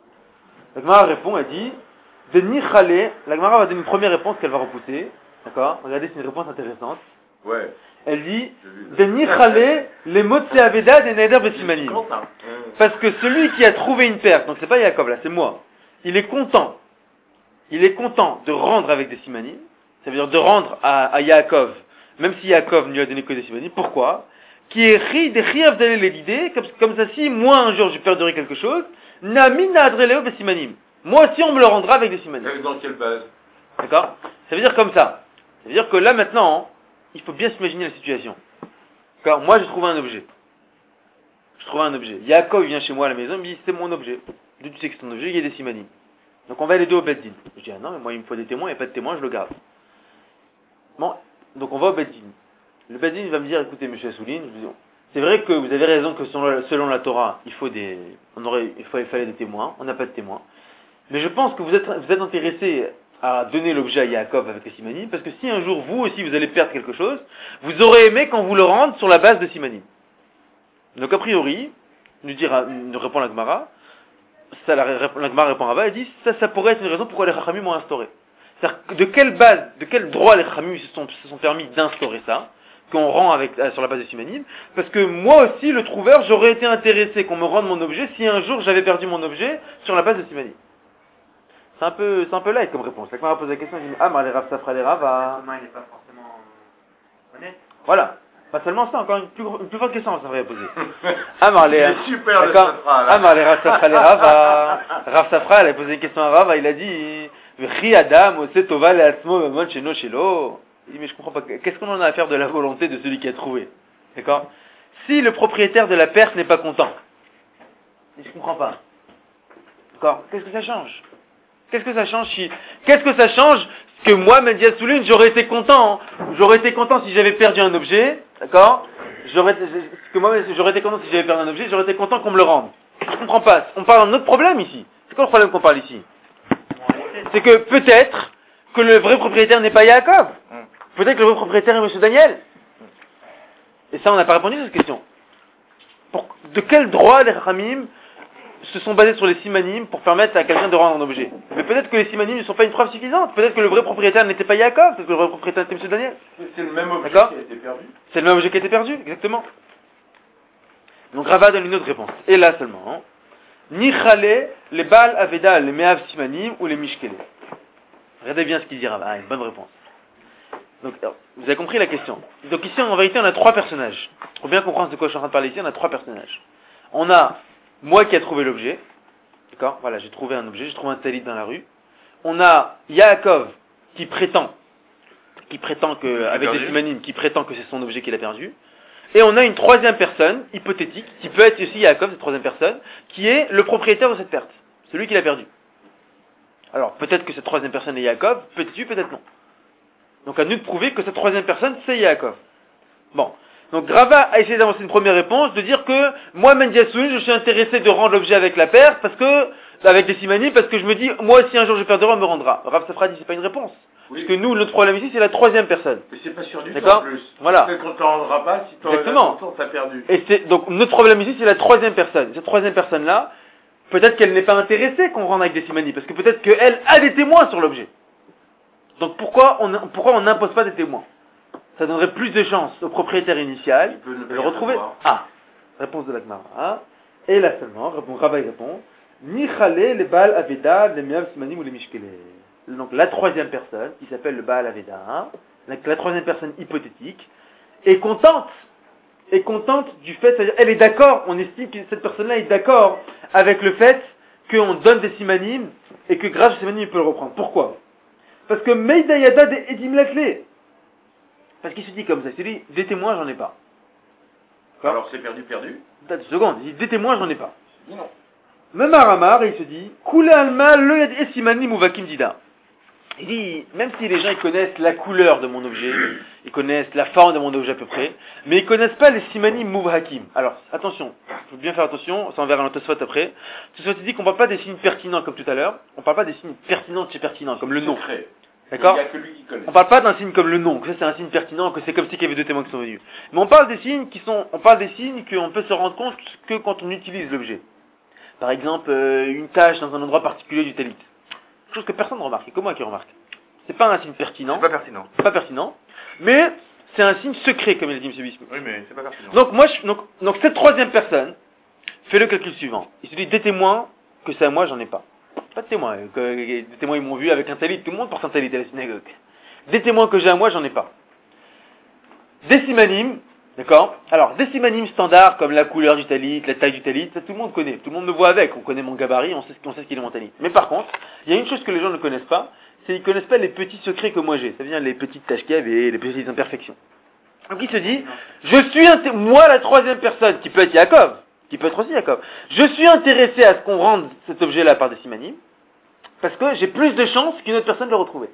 La Gemara répond, elle dit, de Nichale, la Gemara va donner une première réponse qu'elle va repousser. D'accord? Regardez, c'est une réponse intéressante. Ouais. Elle dit, de Nichale, les Motse Aveda des Neder Besimanim. Parce que celui qui a trouvé une perte, donc c'est pas Yaakov là, c'est moi, il est content. Il est content de rendre avec des simanim. Ça veut dire de rendre à Yaakov, même si Yaakov ne lui a donné que des simanim. Pourquoi? Qui est ri des chiav d'aller l'idée, comme ça si moi un jour je perdrai quelque chose, Namina adreleo besimanim. Moi aussi on me le rendra avec des simanim. Dans quelle base? D'accord? Ça veut dire comme ça. Ça veut dire que là maintenant, il faut bien s'imaginer la situation. Car moi j'ai trouvé un objet. Je trouve un objet. Yaakov vient chez moi à la maison, il me dit c'est mon objet. D'où tu sais que c'est ton objet? Il y a des simanim. Donc on va aller deux au Beddin. Je dis ah non mais moi il me faut des témoins, il n'y a pas de témoins, je le garde. Bon, donc on va au Beddin. Le Beddin va me dire écoutez monsieur Assouline, c'est vrai que vous avez raison que selon la Torah, il fallait des témoins, on n'a pas de témoins. Mais je pense que vous êtes intéressé à donner l'objet à Yaakov avec les simanim, parce que si un jour vous aussi vous allez perdre quelque chose, vous aurez aimé qu'on vous le rende sur la base de simanim. Donc a priori, nous répond la Gemara, la Gemara répond à Rava, elle dit ça pourrait être une raison pourquoi les Chachamim ont instauré. C'est-à-dire, de quelle base, de quel droit les Khamim se sont permis d'instaurer ça, qu'on rend sur la base de Simanim, parce que moi aussi, le trouveur, j'aurais été intéressé qu'on me rende mon objet si un jour j'avais perdu mon objet sur la base de Simanim. C'est un peu light comme réponse. La Gemara pose la question, il dit, Amar les Rav Safra les Rav à... Comment il n'est pas forcément honnête. Voilà. Pas seulement ça, encore une plus forte question, ça va poser. Amar les... C'est super le D'accord. Safra, là. Amar les Rav Safra les Rav à... Rav Safra, elle a posé une question à Rav, il a dit, Ri Adam, Ose Tova le Asmo, Memon Sheno Shelo. Il dit, mais je comprends pas, qu'est-ce qu'on en a à faire de la volonté de celui qui a trouvé? D'accord? Si le propriétaire de la perte n'est pas content, je comprends pas. D'accord? Qu'est-ce que ça change? Qu'est-ce que ça change que moi, Mendia Souline, j'aurais été content si j'avais perdu un objet, d'accord? J'aurais été content si j'avais perdu un objet, j'aurais été content qu'on me le rende. Je comprends pas. On parle d'un autre problème ici. C'est quoi le problème qu'on parle ici? C'est que peut-être que le vrai propriétaire n'est pas Yaakov. Peut-être que le vrai propriétaire est M. Daniel. Et ça, on n'a pas répondu à cette question. De quel droit les Ramim se sont basés sur les simanim pour permettre à quelqu'un de rendre un objet? Mais peut-être que les simanim ne sont pas une preuve suffisante. Peut-être que le vrai propriétaire n'était pas Yaakov. Peut-être que le vrai propriétaire était M. Daniel. C'est le même objet qui D'accord? a été perdu. C'est le même objet qui a été perdu, exactement. Donc Rava donne une autre réponse. Et là seulement, ni Chale, les Baal Aveda, les Meav Simanim ou les Mishkele. Regardez bien ce qu'il dit Rava. Ah, une bonne réponse. Donc, alors, vous avez compris la question. Donc ici, en vérité, on a trois personnages. Pour bien comprendre de quoi je suis en train de parler ici, on a trois personnages. On a moi qui a trouvé l'objet. D'accord? Voilà, j'ai trouvé un objet, j'ai trouvé un talit dans la rue. On a Yaakov qui prétend que, avec des simanim, qui prétend que c'est son objet qu'il a perdu. Et on a une troisième personne, hypothétique, qui peut être aussi Yaakov, cette troisième personne, qui est le propriétaire de cette perte. Celui qui l'a perdu. Alors, peut-être que cette troisième personne est Yaakov, peut-être oui, peut-être non. Donc à nous de prouver que cette troisième personne, c'est Yaakov. Bon. Donc Rava a essayé d'avancer une première réponse, de dire que moi, Mendiasoun, je suis intéressé de rendre l'objet avec la perte, avec des simanim, parce que je me dis, moi si un jour je perdrai, on me rendra. Rav Safra dit, c'est pas une réponse. Oui. Parce que nous, notre problème ici, c'est la troisième personne. Mais c'est pas sûr du tout d'accord en plus. Voilà. Peut-être qu'on ne te rendra pas si tu as perdu. Et donc notre problème ici, c'est la troisième personne. Cette troisième personne-là, peut-être qu'elle n'est pas intéressée qu'on rende avec des simanim, parce que peut-être qu'elle a des témoins sur l'objet. Donc pourquoi on n'impose pas des témoins? Ça donnerait plus de chances au propriétaire initial de le retrouver. Ah, réponse de la Gemara. Et là seulement, Rava répond, ni Chale, les Baal Aveda, les Meav Simanim ou les Mishkele. Donc la troisième personne, qui s'appelle le Baal Aveda, la troisième personne hypothétique, est contente du fait, c'est-à-dire elle est d'accord, on estime que cette personne-là est d'accord avec le fait qu'on donne des simanim et que grâce aux simanim il peut le reprendre. Pourquoi? Parce que Meida Yada de Edim Laflé. Parce qu'il se dit comme ça, il se dit, des témoins j'en ai pas. Alors c'est perdu. Attends une seconde, il dit, des témoins j'en ai pas. Non. Même à Ramar, il se dit, Koule Alma, le Yad Esimanim ou Vakim Dida. Il dit, même si les gens ils connaissent la couleur de mon objet, ils connaissent la forme de mon objet à peu près, mais ils connaissent pas les simanim muvhakim. Alors, attention, il faut bien faire attention, ça on verra dans Tosfot après. Tosfot dit qu'on parle pas des signes pertinents comme tout à l'heure, on parle pas des signes pertinents de chez pertinents, comme le nom. D'accord? Il n'y a que lui qui connaît. On parle pas d'un signe comme le nom, que ça c'est un signe pertinent, que c'est comme si il y avait deux témoins qui sont venus. Mais on parle des signes qu'on peut se rendre compte que quand on utilise l'objet. Par exemple, une tache dans un endroit particulier du talit. Chose que personne ne remarque. Et comment qui remarque? C'est pas un signe pertinent. C'est pas pertinent. Mais c'est un signe secret, comme il dit M. Bismuth. Oui, mais c'est pas pertinent. Donc cette troisième personne fait le calcul suivant. Il se dit des témoins que c'est à moi, j'en ai pas. Pas de témoins. Des témoins ils m'ont vu avec un talit. Tout le monde porte un talit à la synagogue. Des témoins que j'ai à moi, j'en ai pas. Des simanim. D'accord? Alors, des simanim standards, comme la couleur du talit, la taille du talit, ça tout le monde connaît. Tout le monde me voit avec. On connaît mon gabarit, on sait ce qu'il est mon talit. Mais par contre, il y a une chose que les gens ne connaissent pas, c'est qu'ils connaissent pas les petits secrets que moi j'ai. Ça veut dire les petites taches qu'il y avait, les petites imperfections. Donc il se dit, moi la troisième personne, qui peut être Yaakov, qui peut être aussi Yaakov, je suis intéressé à ce qu'on rende cet objet-là par des simanim, parce que j'ai plus de chances qu'une autre personne de le retrouver.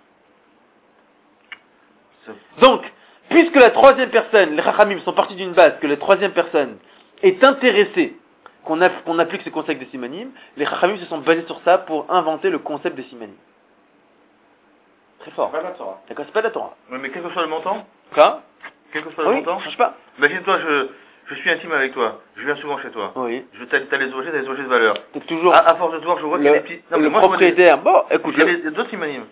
Donc, puisque la troisième personne, les Chachamim sont partis d'une base que la troisième personne est intéressée qu'on applique ce concept des simanim, les Chachamim se sont basés sur ça pour inventer le concept des simanim. Très fort. C'est pas la Torah. D'accord, c'est pas la Torah. Oui, mais quel que soit le montant, Quoi? le montant, Ça change pas. imagine-toi, je suis intime avec toi, je viens souvent chez toi. Oui. T'as des objets de valeur. C'est toujours À force de te voir, je vois qu'il y a des petits. le propriétaire. Bon, écoute, il y a d'autres simanim.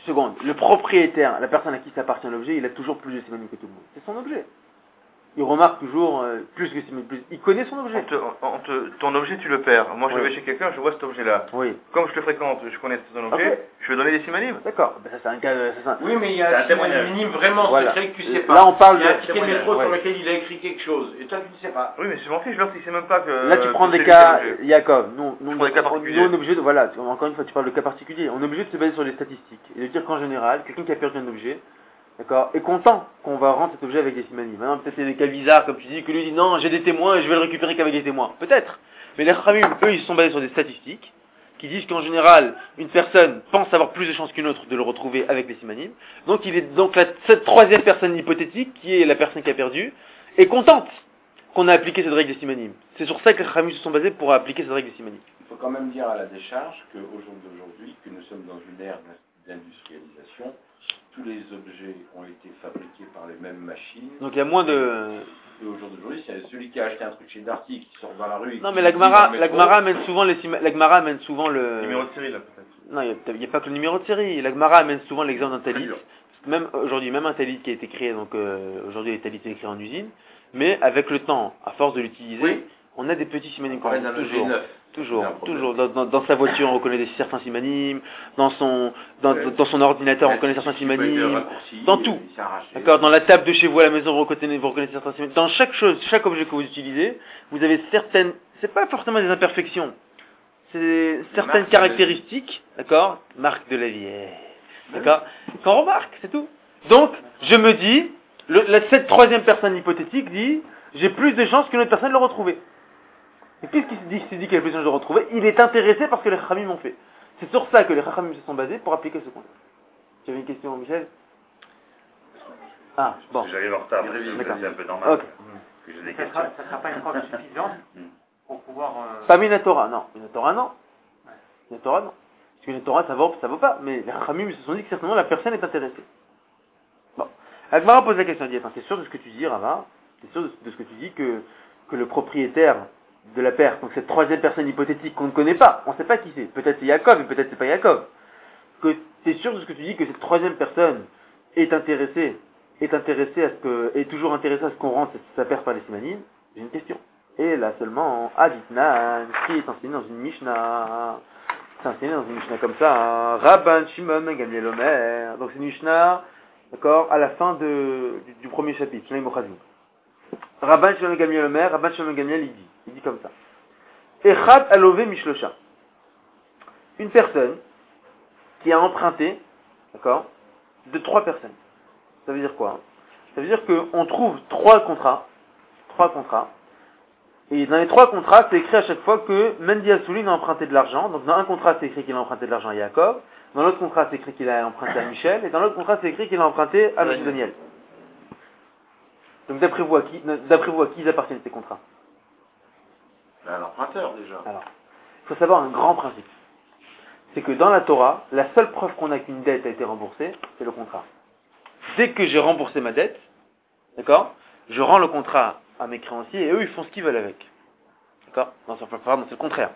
seconde. Le propriétaire, la personne à qui s'appartient l'objet, il a toujours plus de simanim que tout le monde. C'est son objet. Il remarque toujours plus que simanim. Il connaît son objet. Ton objet, tu le perds. Moi, je Oui. vais chez quelqu'un, je vois cet objet-là. Oui. Comme je le fréquente, je connais ton objet, Ok. je vais donner des simanim. D'accord. Ben, ça c'est un cas. Oui, mais il y C'est a un un témoignage. minime vraiment Voilà. secret que tu sais pas. Là, on parle Il y a un de ticket de métro Ouais. sur lequel il a écrit quelque chose. Et toi, tu ne sais pas. Oui, mais je m'en fiche, je leur dis, c'est même pas que. Là, tu prends que des c'est cas, lui qui a l'objet. Yaakov. Nous, prends des cas particuliers. on est obligé de, voilà, encore une fois, tu parles de cas particuliers. On est obligé de se baser sur les statistiques et de dire qu'en général, quelqu'un qui a perdu un objet, d'accord, est content qu'on va rendre cet objet avec des simanim. Maintenant, peut-être il y a des cas bizarres, comme tu dis, que lui dit non, j'ai des témoins et je vais le récupérer qu'avec des témoins. Peut-être. Mais les Chachamim, eux, ils se sont basés sur des statistiques qui disent qu'en général, une personne pense avoir plus de chances qu'une autre de le retrouver avec les simanim. Donc, cette troisième personne hypothétique, qui est la personne qui a perdu, est contente qu'on a appliqué cette règle des simanim. C'est sur ça que les Chachamim se sont basés pour appliquer cette règle des simanim. Il faut quand même dire à la décharge qu'au jour d'aujourd'hui, que nous sommes dans une ère d'industrialisation, tous les objets ont été fabriqués par les mêmes machines. Donc, il y a moins de... Et au jour d'aujourd'hui, c'est celui qui a acheté un truc chez Darty qui sort dans la rue. Et Non, qui mais dit dans le métro, la Gemara amène souvent la Gemara amène souvent le... Numéro de série, là, peut-être. Non, il n'y a pas que le numéro de série. La Gemara amène souvent l'exemple d'un talit. dur. Parce que même aujourd'hui, même un talit qui a été créé, donc aujourd'hui les talits sont créés en usine, mais avec le temps, à force de l'utiliser, Oui. on a des petits simanim On parle d'un objet neuf. Toujours, C'est un problème. toujours. Dans sa voiture, on reconnaît certains simanim. Dans son ordinateur, on reconnaît certains simanim. Dans tout. D'accord. Dans la table de chez vous à la maison, vous reconnaissez certains simanim. Dans chaque chose, chaque objet que vous utilisez, vous avez certaines, c'est pas forcément des imperfections. C'est certaines marques caractéristiques, d'accord, marque de la vie, d'accord, qu'on remarque, c'est tout. Donc, je me dis, cette troisième personne hypothétique dit, j'ai plus de chances qu'une autre personne de le retrouver. Et qu'est-ce qui se dit qu'il a plus de chances de le retrouver? Il est intéressé parce que les Chachamim m'ont fait. C'est sur ça que les Chachamim se sont basés pour appliquer ce concept. Tu avais une question, Michel? Ah, bon. Parce que j'arrive en retard, donc D'accord. c'est un peu normal Ok. que j'ai des Ça questions. ne sera pas une preuve suffisante pour pouvoir... Pas Minatora, non. Minatora, non. Minatora, non. Parce que Minatora, ça vaut pas. Mais les Chachamim se sont dit que certainement la personne est intéressée. Bon. Agmara pose la question, elle dit, attends, t'es sûr de ce que tu dis, Rava? T'es sûr de ce que tu dis que le propriétaire de la perte, donc cette troisième personne hypothétique qu'on ne connaît pas, on ne sait pas qui c'est. Peut-être c'est Yaakov, mais peut-être c'est pas Yaakov. Que t'es sûr de ce que tu dis que cette troisième personne est intéressée est toujours intéressée à ce qu'on rende sa perte par les simanim? J'ai une question. Et là seulement, Aditnan, qui est enseigné dans une Mishnah. C'est enseigné dans une Mishnah comme ça, Rabban Shimon ben Gamliel Omer. Donc c'est une Mishnah, d'accord, à la fin du premier chapitre, Shnaim Ochazim. Rabban Shimon ben Gamliel Omer, Rabban Shimon ben Gamliel il dit comme ça. Echad alové mishlosha. Une personne qui a emprunté, d'accord, de 3 personnes. Ça veut dire quoi? Ça veut dire qu'on trouve 3 contrats, et dans les 3 contrats, c'est écrit à chaque fois que Mendy Assoulin a emprunté de l'argent. Donc dans un contrat, c'est écrit qu'il a emprunté de l'argent à Yaakov, dans l'autre contrat, c'est écrit qu'il a emprunté à Michel, et dans l'autre contrat, c'est écrit qu'il a emprunté à M. Daniel. Donc d'après vous, à qui ils appartiennent ces contrats? À l'emprunteur déjà. Alors, il faut savoir un grand principe. C'est que dans la Torah, la seule preuve qu'on a qu'une dette a été remboursée, c'est le contrat. Dès que j'ai remboursé ma dette, d'accord, je rends le contrat à mes créanciers et eux ils font ce qu'ils veulent avec. D'accord? Non, c'est le contraire.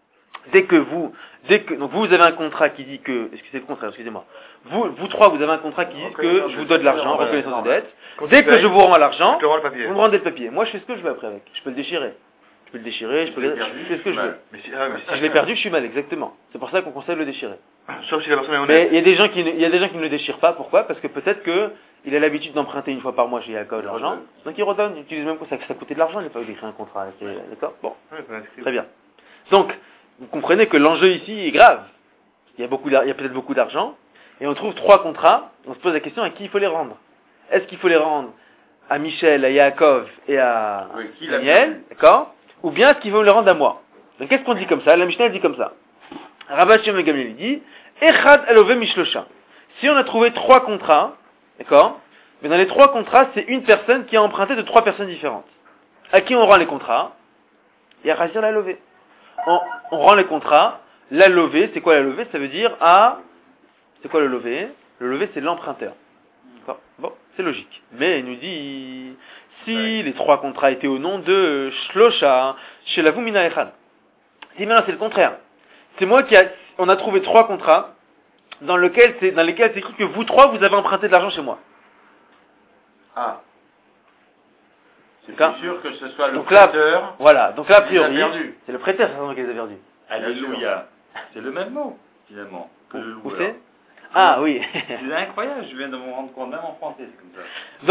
Donc vous avez un contrat qui dit que, c'est le contraire, excusez-moi. Vous trois, vous avez un contrat qui dit que je vous donne de l'argent, reconnaissance de dette. Dès que je vous rends l'argent, Je te rends le papier. vous me rendez le papier. Moi je fais ce que je veux après avec. Je peux le déchirer. Je fais ce que je veux. Mais si Si je l'ai perdu, je suis mal, exactement. C'est pour ça qu'on conseille de le déchirer. Sauf si la personne est Mais honnête. il y a des gens qui ne le déchirent pas. Pourquoi? Parce que peut-être il a l'habitude d'emprunter une fois par mois chez Yaakov de l'argent. Donc il redonne. Il utilise même que ça coûtait de l'argent. Il n'a pas eu d'écrire un contrat. D'accord? Bon. Très bien. Donc, vous comprenez que l'enjeu ici est grave. Il y a peut-être beaucoup d'argent. Et on trouve 3 contrats. On se pose la question à qui il faut les rendre. Est-ce qu'il faut les rendre à Michel, à Yaakov et à Daniel? D'accord? Ou bien est-ce qu'il faut les rendre à moi? Donc qu'est-ce qu'on dit comme ça? La Mishnah dit comme ça. Rabban Shimon ben Gamliel dit Echad alové mishlosha. Si on a trouvé 3 contrats, d'accord, mais dans les 3 contrats, c'est une personne qui a emprunté de 3 personnes différentes. À qui on rend les contrats? Il y a Razir la lové. On rend les contrats. La lové, c'est quoi la lové? Ça veut dire c'est quoi le lové? Le lové, c'est l'emprunteur. D'accord? Bon, c'est logique. Mais il nous dit si les 3 contrats étaient au nom de Shlosha, chez la Vumina Echad. Si maintenant c'est le contraire. C'est moi on a trouvé 3 contrats dans lesquels c'est écrit que vous trois, vous avez emprunté de l'argent chez moi. Ah. C'est D'accord. plus sûr que ce soit le Donc là, prêteur. voilà, donc là, a qui les a priori, perdus. c'est le prêteur certainement qui les a perdus. Alléluia. C'est le même mot, finalement, que le Où loueur. c'est? Ah oui. C'est incroyable, je viens de me rendre compte, même en français, c'est comme ça.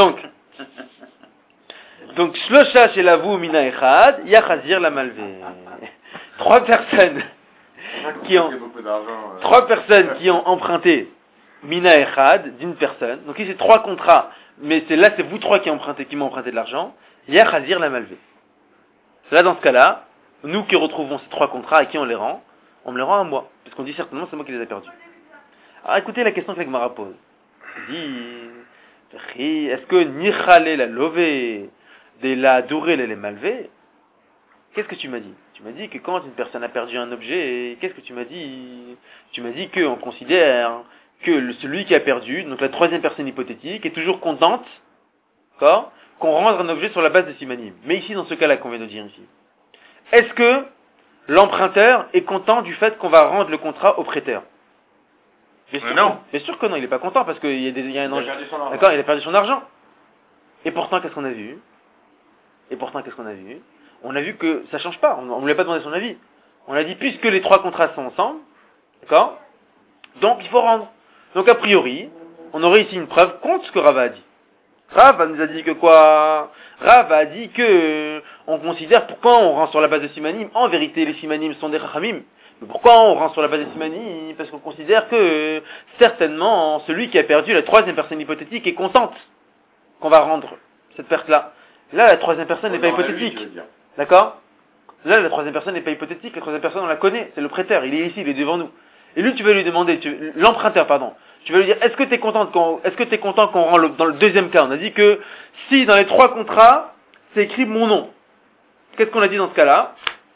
Donc, Shlosha chez la vous, Mina Echad, Yachazir la malvé. Trois personnes qui ont emprunté Mina Echad d'une personne. Donc ici c'est trois contrats, mais c'est vous trois qui m'ont emprunté de l'argent. Yachazir la malvé. Là dans ce cas-là, nous qui retrouvons ces trois contrats, à qui on les rend? On me les rend à moi, parce qu'on dit certainement c'est moi qui les ai perdus. Alors écoutez la question que l'Agmara pose. Il dit, est-ce que Nichale la lové de la douré les malvé? Qu'est-ce que tu m'as dit? Tu m'as dit que quand une personne a perdu un objet, qu'est-ce que tu m'as dit? Tu m'as dit qu'on considère que celui qui a perdu, donc la troisième personne hypothétique, est toujours contente, d'accord, qu'on rende un objet sur la base de simanim. Mais ici, dans ce cas-là qu'on vient de dire ici, est-ce que l'emprunteur est content du fait qu'on va rendre le contrat au prêteur? Non. Bien sûr que non, il n'est pas content parce qu'il y a un enjeu. perdu son argent. D'accord, il a perdu son argent. Et pourtant, qu'est-ce qu'on a vu? On a vu que ça change pas. On ne lui a pas demandé son avis. On a dit, puisque les trois contrats sont ensemble, d'accord, donc il faut rendre. Donc a priori, on aurait ici une preuve contre ce que Rava a dit. Rava nous a dit que quoi? Rava a dit que on considère pourquoi on rend sur la base de simanim. En vérité, les simanim sont des chachamim. Mais pourquoi on rend sur la base de simanim? Parce qu'on considère que certainement celui qui a perdu, la troisième personne hypothétique, est contente qu'on va rendre cette perte-là. Là, la troisième personne n'est pas hypothétique. D'accord? Là, la troisième personne n'est pas hypothétique, la troisième personne, on la connaît, c'est le prêteur, il est ici, il est devant nous. Et lui, tu vas lui demander, l'emprunteur, pardon, tu vas lui dire, est-ce que tu es content qu'on rend dans le deuxième cas? On a dit que si dans les trois contrats, c'est écrit mon nom. Qu'est-ce qu'on a dit dans ce cas-là?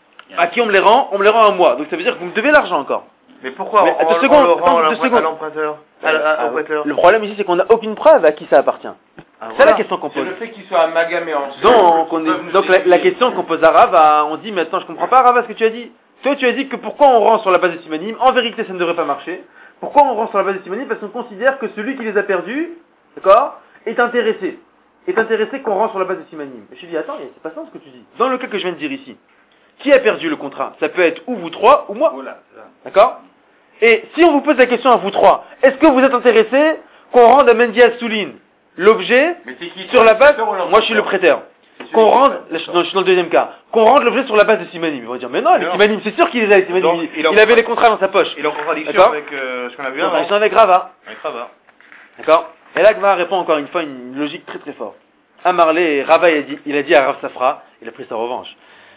À qui on me les rend? On me les rend à moi. Donc ça veut dire que vous me devez l'argent encore. Mais pourquoi Mais, on le rend à l'emprunteur? Au prêteur? Le problème ici, c'est qu'on n'a aucune preuve à qui ça appartient. C'est voilà. la question qu'on C'est pose. le fait qu'il soit amalgamé ensemble. Donc la question qu'on pose à Rava, on dit maintenant je comprends pas Rava ce que tu as dit. Toi tu as dit que pourquoi on rend sur la base de simanim, en vérité ça ne devrait pas marcher. Pourquoi on rend sur la base de simanim? Parce qu'on considère que celui qui les a perdus, d'accord, est intéressé qu'on rend sur la base de simanim. Et je lui dis attends, c'est pas ça ce que tu dis. Dans le cas que je viens de dire ici, qui a perdu le contrat? Ça peut être ou vous trois ou moi. Voilà, d'accord? Et si on vous pose la question à vous trois, est-ce que vous êtes intéressé qu'on rende à Mendias Soulin l'objet sur la base, moi je suis le prêteur, qu'on rende, je suis dans le deuxième cas, qu'on rende l'objet sur la base de simanim. Ils vont dire mais non, les simanim, c'est sûr qu'il les a, les simanim, Donc, il avait les contrats dans sa poche. Il est en contradiction D'accord. avec ce qu'on a vu Donc, avant. ils sont avec Rava. Avec Rava. D'accord? Et là, Gmara répond encore une fois une logique très très forte. Amarlé, Rava il a dit à Rav Safra, il a pris sa revanche.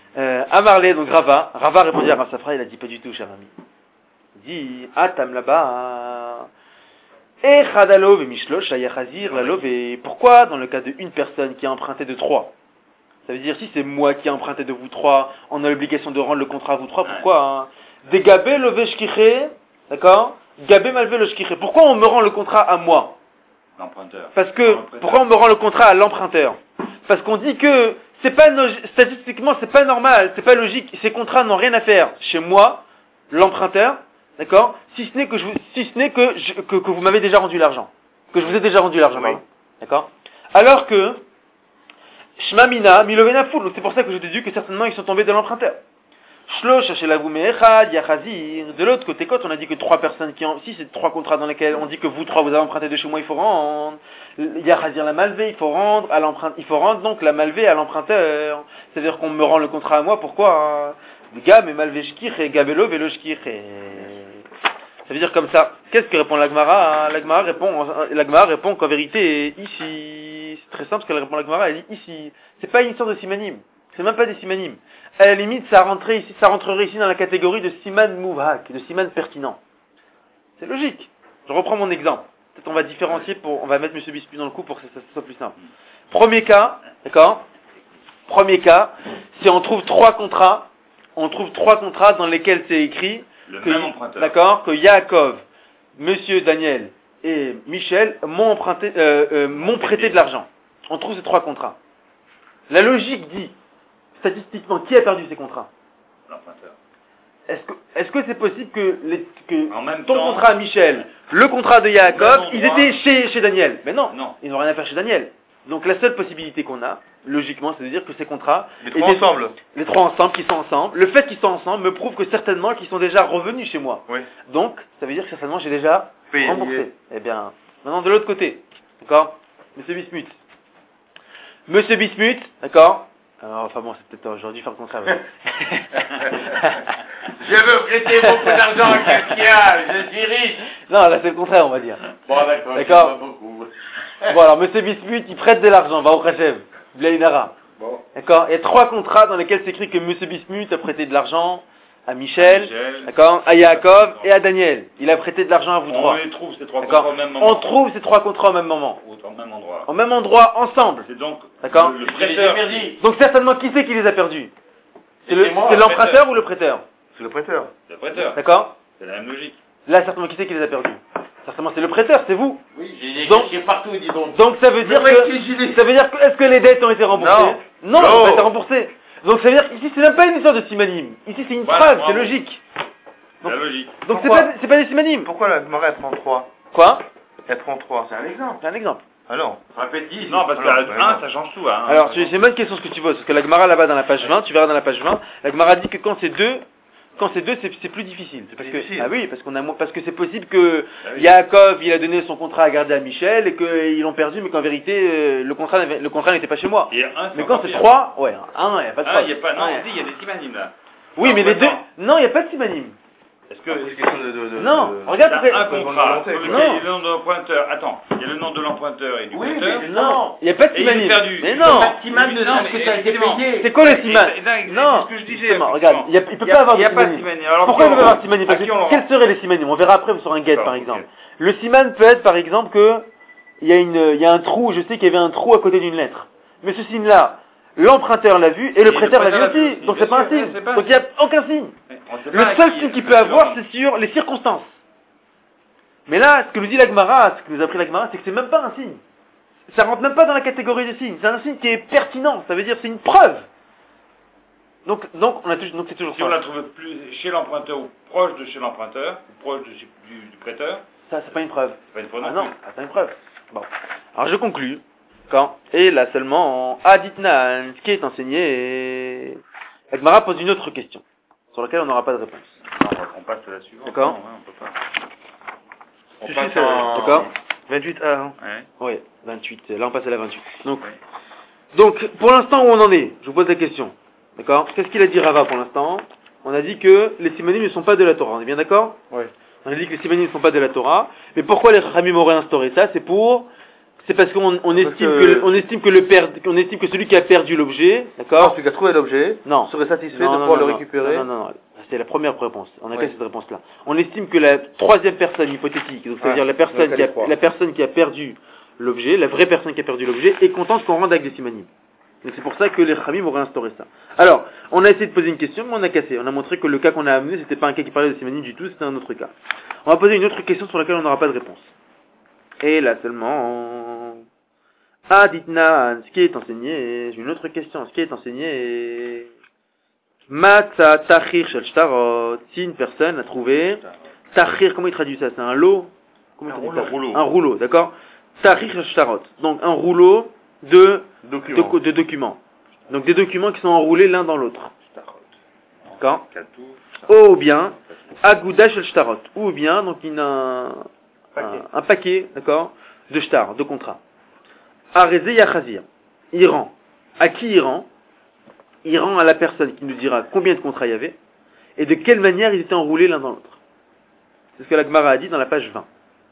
Amarlé, donc Rava répondit à Rav Safra, il a dit pas du tout, cher ami. Il dit, Atam là-bas. Et Khadalov et Mishlosh, Ayachazir, Lalov, et pourquoi dans le cas d'une personne qui a emprunté de trois? Ça veut dire si c'est moi qui ai emprunté de vous trois, on a l'obligation de rendre le contrat à vous trois, pourquoi hein? Des Gabé Loveshkiché, d'accord? Gabé Malvé Loshkiché. Pourquoi on me rend le contrat à moi? l'emprunteur. Parce que, pourquoi on me rend le contrat à l'emprunteur? Parce qu'on dit que statistiquement c'est pas normal, c'est pas logique, ces contrats n'ont rien à faire chez moi, l'emprunteur, d'accord? Si ce n'est que vous m'avez déjà rendu l'argent. Que je vous ai déjà rendu l'argent, Oui. d'accord? Alors que, Shmamina, Milovena Foul, donc c'est pour ça que je te dis que certainement ils sont tombés de l'emprunteur. Shlosh, Shelavu Meechad, Yachazir. De l'autre côté, quand on a dit que trois personnes si c'est trois contrats dans lesquels on dit que vous trois vous avez emprunté de chez moi, il faut rendre. Yachazir la malvé, il faut rendre donc la malvé à l'emprunteur. C'est-à-dire qu'on me rend le contrat à moi, pourquoi? Gab et malvé shkir et gabelo velo shkir. Ça veut dire comme ça. Qu'est-ce que répond l'Agmara? L'Agmara répond qu'en vérité, ici, c'est très simple ce qu'elle répond l'Agmara, elle dit ici, c'est pas une histoire de simanim. C'est même pas des simanim. À la limite, ça rentrerait ici dans la catégorie de siman mouvhak, de siman pertinent. C'est logique. Je reprends mon exemple. Peut-être on va différencier on va mettre M. Bispu dans le coup pour que ça soit plus simple. Premier cas, d'accord? Premier cas, si on trouve trois contrats dans lesquels c'est écrit que Yaakov, Monsieur Daniel et Michel m'ont prêté de l'argent. On trouve ces trois contrats. La logique dit, statistiquement, qui a perdu ces contrats? L'emprunteur. est-ce que c'est possible que En même ton temps, contrat à Michel, le contrat de Yaakov, ils étaient chez Daniel? Mais non, non. ils n'ont rien à faire chez Daniel. Donc la seule possibilité qu'on a, logiquement, c'est de dire que ces contrats, Les trois ensemble. les trois ensemble, qui sont ensemble, le fait qu'ils sont ensemble me prouve que certainement qu'ils sont déjà revenus chez moi. Oui. Donc, ça veut dire que certainement j'ai déjà Payé. remboursé. Eh bien, maintenant de l'autre côté, d'accord, Monsieur Bismuth. Monsieur Bismuth, d'accord. Alors, enfin bon, c'est peut-être aujourd'hui faire le contraire. Je veux prêter beaucoup d'argent à quelqu'un, je suis riche. Non, là c'est le contraire, on va dire. Bon, d'accord. D'accord. Pas beaucoup. Bon, alors Monsieur Bismuth, il prête de l'argent, va au Khachem, Blainara. Bon. D'accord. Il y a 3 contrats dans lesquels c'est écrit que Monsieur Bismuth a prêté de l'argent à Michel, Michel, d'accord, à Yaakov et à Daniel. Il a prêté de l'argent à vous On trois. les trouve ces trois D'accord. contrats au même moment. On trouve ces 3 contrats au même moment, Au même endroit. au même endroit, ensemble. C'est donc D'accord. le prêteur. Donc certainement, qui c'est qui les a perdus? C'est C'est moi, c'est le l'emprunteur prêteur. ou le prêteur? C'est le prêteur. Le prêteur. D'accord. C'est la même logique. Là, certainement, qui c'est qui les a perdus? Certainement, c'est le prêteur, c'est vous. Oui, j'ai Donc- écrit partout, dis donc. Donc ça veut dire que est-ce que les dettes ont été remboursées? Non, elles n'ont pas été remboursées. Donc ça veut dire qu'ici c'est même pas une histoire de simanim. Ici c'est une Voilà, preuve, bravo. c'est logique. C'est la logique. Donc Pourquoi c'est pas des simanim. Pourquoi la Gemara elle prend 3? Quoi? Elle prend 3. C'est un exemple. C'est un exemple. Ah non. Ça répète 10. Non, parce Alors, qu'à par 1, exemple. ça change tout. Hein. Alors c'est une bonne question ce que tu vois, parce que la Gemara là-bas dans la page 20, tu verras dans la page 20, la Gemara dit que quand c'est deux c'est plus difficile. C'est Parce plus que difficile. ah oui, parce que c'est possible que Ah oui. Yaakov il a donné son contrat à garder à Michel et qu'ils l'ont perdu, mais qu'en vérité le contrat n'était pas chez moi. Et 1, Mais quand c'est 3, ouais, un, il n'y a pas de Ah, preuve. il n'y a pas. Non, Ouais. on dit, il y a des simanim là. Oui, Non, mais les deux. maintenant. Non, il n'y a pas de simanim. Est-ce C'est que. question de- Non, de- regarde. T'as après- un contrat volonté, sur quoi. lequel il y a Non. le nom de l'emprunteur. Attends, il y a le nom de l'emprunteur et du Oui, prêteur. mais- Non, il n'y a pas de Et il est simanim. perdu. Mais Il non. y a pas de siman de parce que ça a été payé. C'est quoi le siman? Non, c'est ce que je disais. justement, regarde, il ne peut pas avoir Il de n'y a pas de simanim. simanim. Alors, Pourquoi il ne peut pas avoir de simanim simanim? Parce que quels seraient les simanim? On verra après sur un guet, D'accord, par ok. exemple. Le siman peut être, par exemple, que il y a un trou, je sais qu'il y avait un trou à côté d'une lettre. Mais ce signe-là, l'emprunteur l'a vu et le prêteur l'a vu aussi. Donc c'est pas un signe. Donc il n'y a aucun signe. Le seul signe qu'il peut avoir, c'est sur les circonstances. Mais là, ce que nous dit la Gemara, ce que nous a appris la Gemara, c'est que c'est même pas un signe. Ça rentre même pas dans la catégorie de signe. C'est un signe qui est pertinent. Ça veut dire c'est une preuve. Donc c'est toujours Si on ça. la trouve plus chez l'emprunteur ou proche de chez l'emprunteur, ou proche du prêteur, Ça, c'est pas une preuve. c'est pas une preuve Ah non non, c'est pas une preuve. Bon. Alors je conclus. Et là seulement en Aditnan, ce qui est enseigné, la Gemara pose une autre question, sur laquelle on n'aura pas de réponse. plus. Non, on passe à la suivante. D'accord. Non, ouais, on peut pas. On Si, passe si, en... D'accord. 28A. hein. Ouais. Oui, 28. Là on passe à la 28. Donc, Ouais. donc pour l'instant où on en est, je vous pose la question. D'accord. Qu'est-ce qu'il a dit Rava pour l'instant? On a dit que les simanim ne sont pas de la Torah. On est bien d'accord? Oui. On a dit que les simanim ne sont pas de la Torah. Mais pourquoi les Chachamim auraient instauré ça? C'est parce qu'on estime que celui qui a perdu l'objet, Alors, d'accord? celui qui a trouvé l'objet Non. serait satisfait Non, de non, pouvoir non, le non. récupérer. Non. C'est la première réponse. On a Oui. cette réponse-là. On estime que la troisième personne hypothétique, donc c'est-à-dire Ah, la personne qui a perdu l'objet, la vraie personne qui a perdu l'objet, est contente qu'on rende avec des simanim. Donc c'est pour ça que les Chachamim auraient instauré ça. Alors, on a essayé de poser une question, mais on a cassé. On a montré que le cas qu'on a amené, c'était pas un cas qui parlait de simanim du tout, c'était un autre cas. On va poser une autre question sur laquelle on n'aura pas de réponse. Et là seulement... Aditnan, ce qui est enseigné, j'ai une autre question, ce qui est enseigné... Matza tachir shel shtarot, si une personne a trouvé... Tachir, comment il traduit ça? C'est un lot? Comment il traduit ça? rouleau. Un rouleau, d'accord? Tachir shel shtarot, donc un rouleau de documents. Donc des documents qui sont enroulés l'un dans l'autre. D'accord? Ou bien, Agouda shel shtarot, ou bien, donc il a un paquet, d'accord, de shtar, de contrats. Arezé Yachazir, il rend. À qui il rend? Il rend à la personne qui nous dira combien de contrats il y avait et de quelle manière ils étaient enroulés l'un dans l'autre. C'est ce que la Gemara a dit dans la page 20.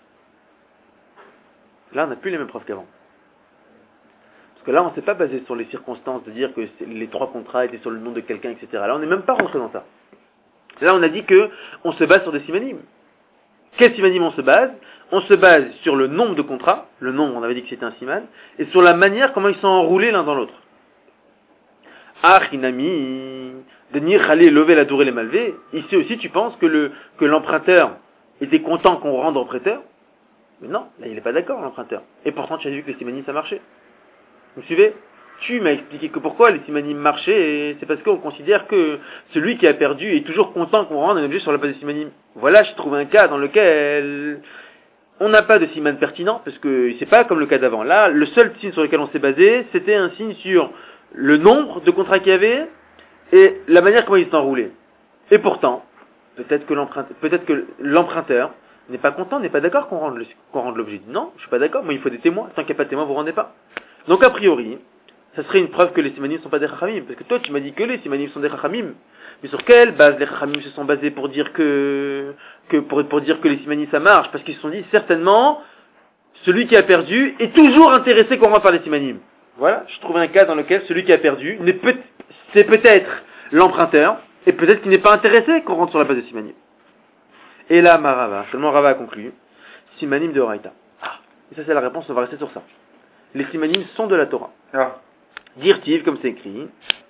Là, on n'a plus les mêmes preuves qu'avant. Parce que là, on ne s'est pas basé sur les circonstances de dire que les 3 contrats étaient sur le nom de quelqu'un, etc. Là, on n'est même pas rentré dans ça. Là, on a dit que on se base sur des simanim. Quel simanim on se base? On se base sur le nombre de contrats, le nombre, on avait dit que c'était un siman, et sur la manière comment ils sont enroulés l'un dans l'autre. Ah, Hinami, de Nir Khalé lever la dourée les malvés. Ici aussi, tu penses que l'emprunteur était content qu'on rende au prêteur? Mais non, là, il n'est pas d'accord, l'emprunteur. Et pourtant, tu as vu que les simanim, ça marchait. Vous me suivez? tu m'as expliqué que pourquoi les simanim marchaient, et c'est parce qu'on considère que celui qui a perdu est toujours content qu'on rende un objet sur la base des simanim. Voilà, j'ai trouvé un cas dans lequel on n'a pas de siman pertinent, parce que c'est pas comme le cas d'avant. Là, le seul signe sur lequel on s'est basé, c'était un signe sur le nombre de contrats qu'il y avait, et la manière comment ils étaient enroulés. Et pourtant, peut-être que l'emprunteur n'est pas content, n'est pas d'accord qu'on rende l'objet. Non, je suis pas d'accord, moi il faut des témoins. Tant qu'il n'y a pas de témoins, vous rendez pas. Donc a priori, ça serait une preuve que les simanim ne sont pas des chachamim. Parce que toi, tu m'as dit que les simanim sont des chachamim. Mais sur quelle base les chachamim se sont basés pour dire pour dire que les simanim ça marche? Parce qu'ils se sont dit, certainement, celui qui a perdu est toujours intéressé qu'on rentre par les simanim. Voilà, je trouve un cas dans lequel celui qui a perdu, c'est peut-être l'emprunteur, et peut-être qu'il n'est pas intéressé qu'on rentre sur la base des simanim. Et là, seulement Rava a conclu, simanim de Horaïta. Ah, et ça c'est la réponse, on va rester sur ça. Les simanim sont de la Torah. Ah. Dirtiv, comme c'est écrit.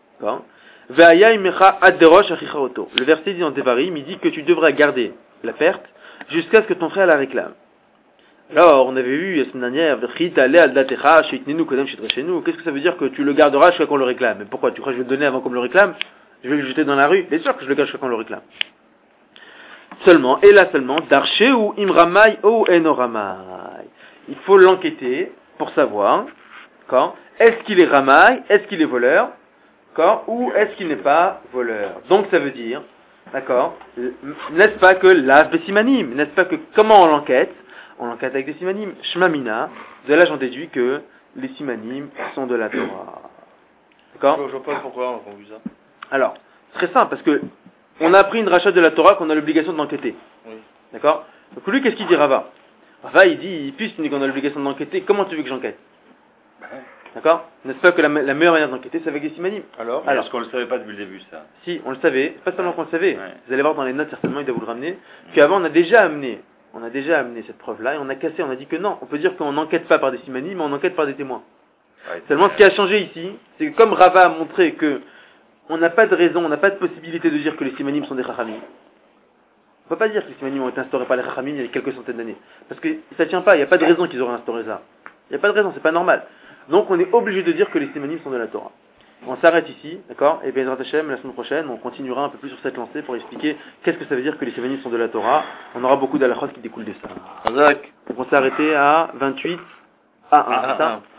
Le verset dit en Devarim, il dit que tu devras garder la perte jusqu'à ce que ton frère la réclame. Alors, on avait vu la semaine dernière, qu'est-ce que ça veut dire que tu le garderas jusqu'à qu'on le réclame? Mais pourquoi? Tu crois que je vais le donner avant qu'on me le réclame? Je vais le jeter dans la rue? Bien sûr que je le garde jusqu'à qu'on le réclame. Seulement, darché ou imramai ou enoramai. Il faut l'enquêter pour savoir, est-ce qu'il est ramaï, est-ce qu'il est voleur, ou est-ce qu'il n'est pas voleur. Donc ça veut dire, n'est-ce pas que l'as des simanim, n'est-ce pas que comment on l'enquête? On l'enquête avec des simanim. Shmamina, de là j'en déduis que les simanim sont de la Torah. D'accord? Je vois pas pourquoi on a vu ça. Alors, c'est très simple, parce que on a appris une rachat de la Torah qu'on a l'obligation d'enquêter. Oui. D'accord? Donc lui, qu'est-ce qu'il dit Rava? Rava, il dit, puisqu'on a l'obligation d'enquêter, comment tu veux que j'enquête? D'accord? N'est-ce pas que la meilleure manière d'enquêter, c'est avec des simanim? Alors, est-ce qu'on ne le savait pas depuis le début, ça? Si, on le savait. Pas seulement qu'on le savait. Ouais. Vous allez voir dans les notes, certainement, il doit vous le ramener. Puis avant, on a déjà amené cette preuve-là, et on a cassé, on a dit que non. On peut dire qu'on n'enquête pas par des simanim, mais on enquête par des témoins. Ouais, Seulement, ce qui a changé ici, c'est que comme Rava a montré que on n'a pas de raison, on n'a pas de possibilité de dire que les simanim sont des chachamim. On ne peut pas dire que les simanim ont été instaurés par les chachamim il y a quelques centaines d'années. Parce que ça ne tient pas, il n'y a pas de raison qu'ils auraient instauré ça. Il n'y a pas de raison, c'est pas normal. Donc on est obligé de dire que les simanim sont de la Torah. On s'arrête ici, d'accord? Et bien, Hashem, la semaine prochaine, on continuera un peu plus sur cette lancée pour expliquer qu'est-ce que ça veut dire que les simanim sont de la Torah. On aura beaucoup d'halachot qui découlent de ça. Donc on s'est arrêté à 28 à 1, c'est ça?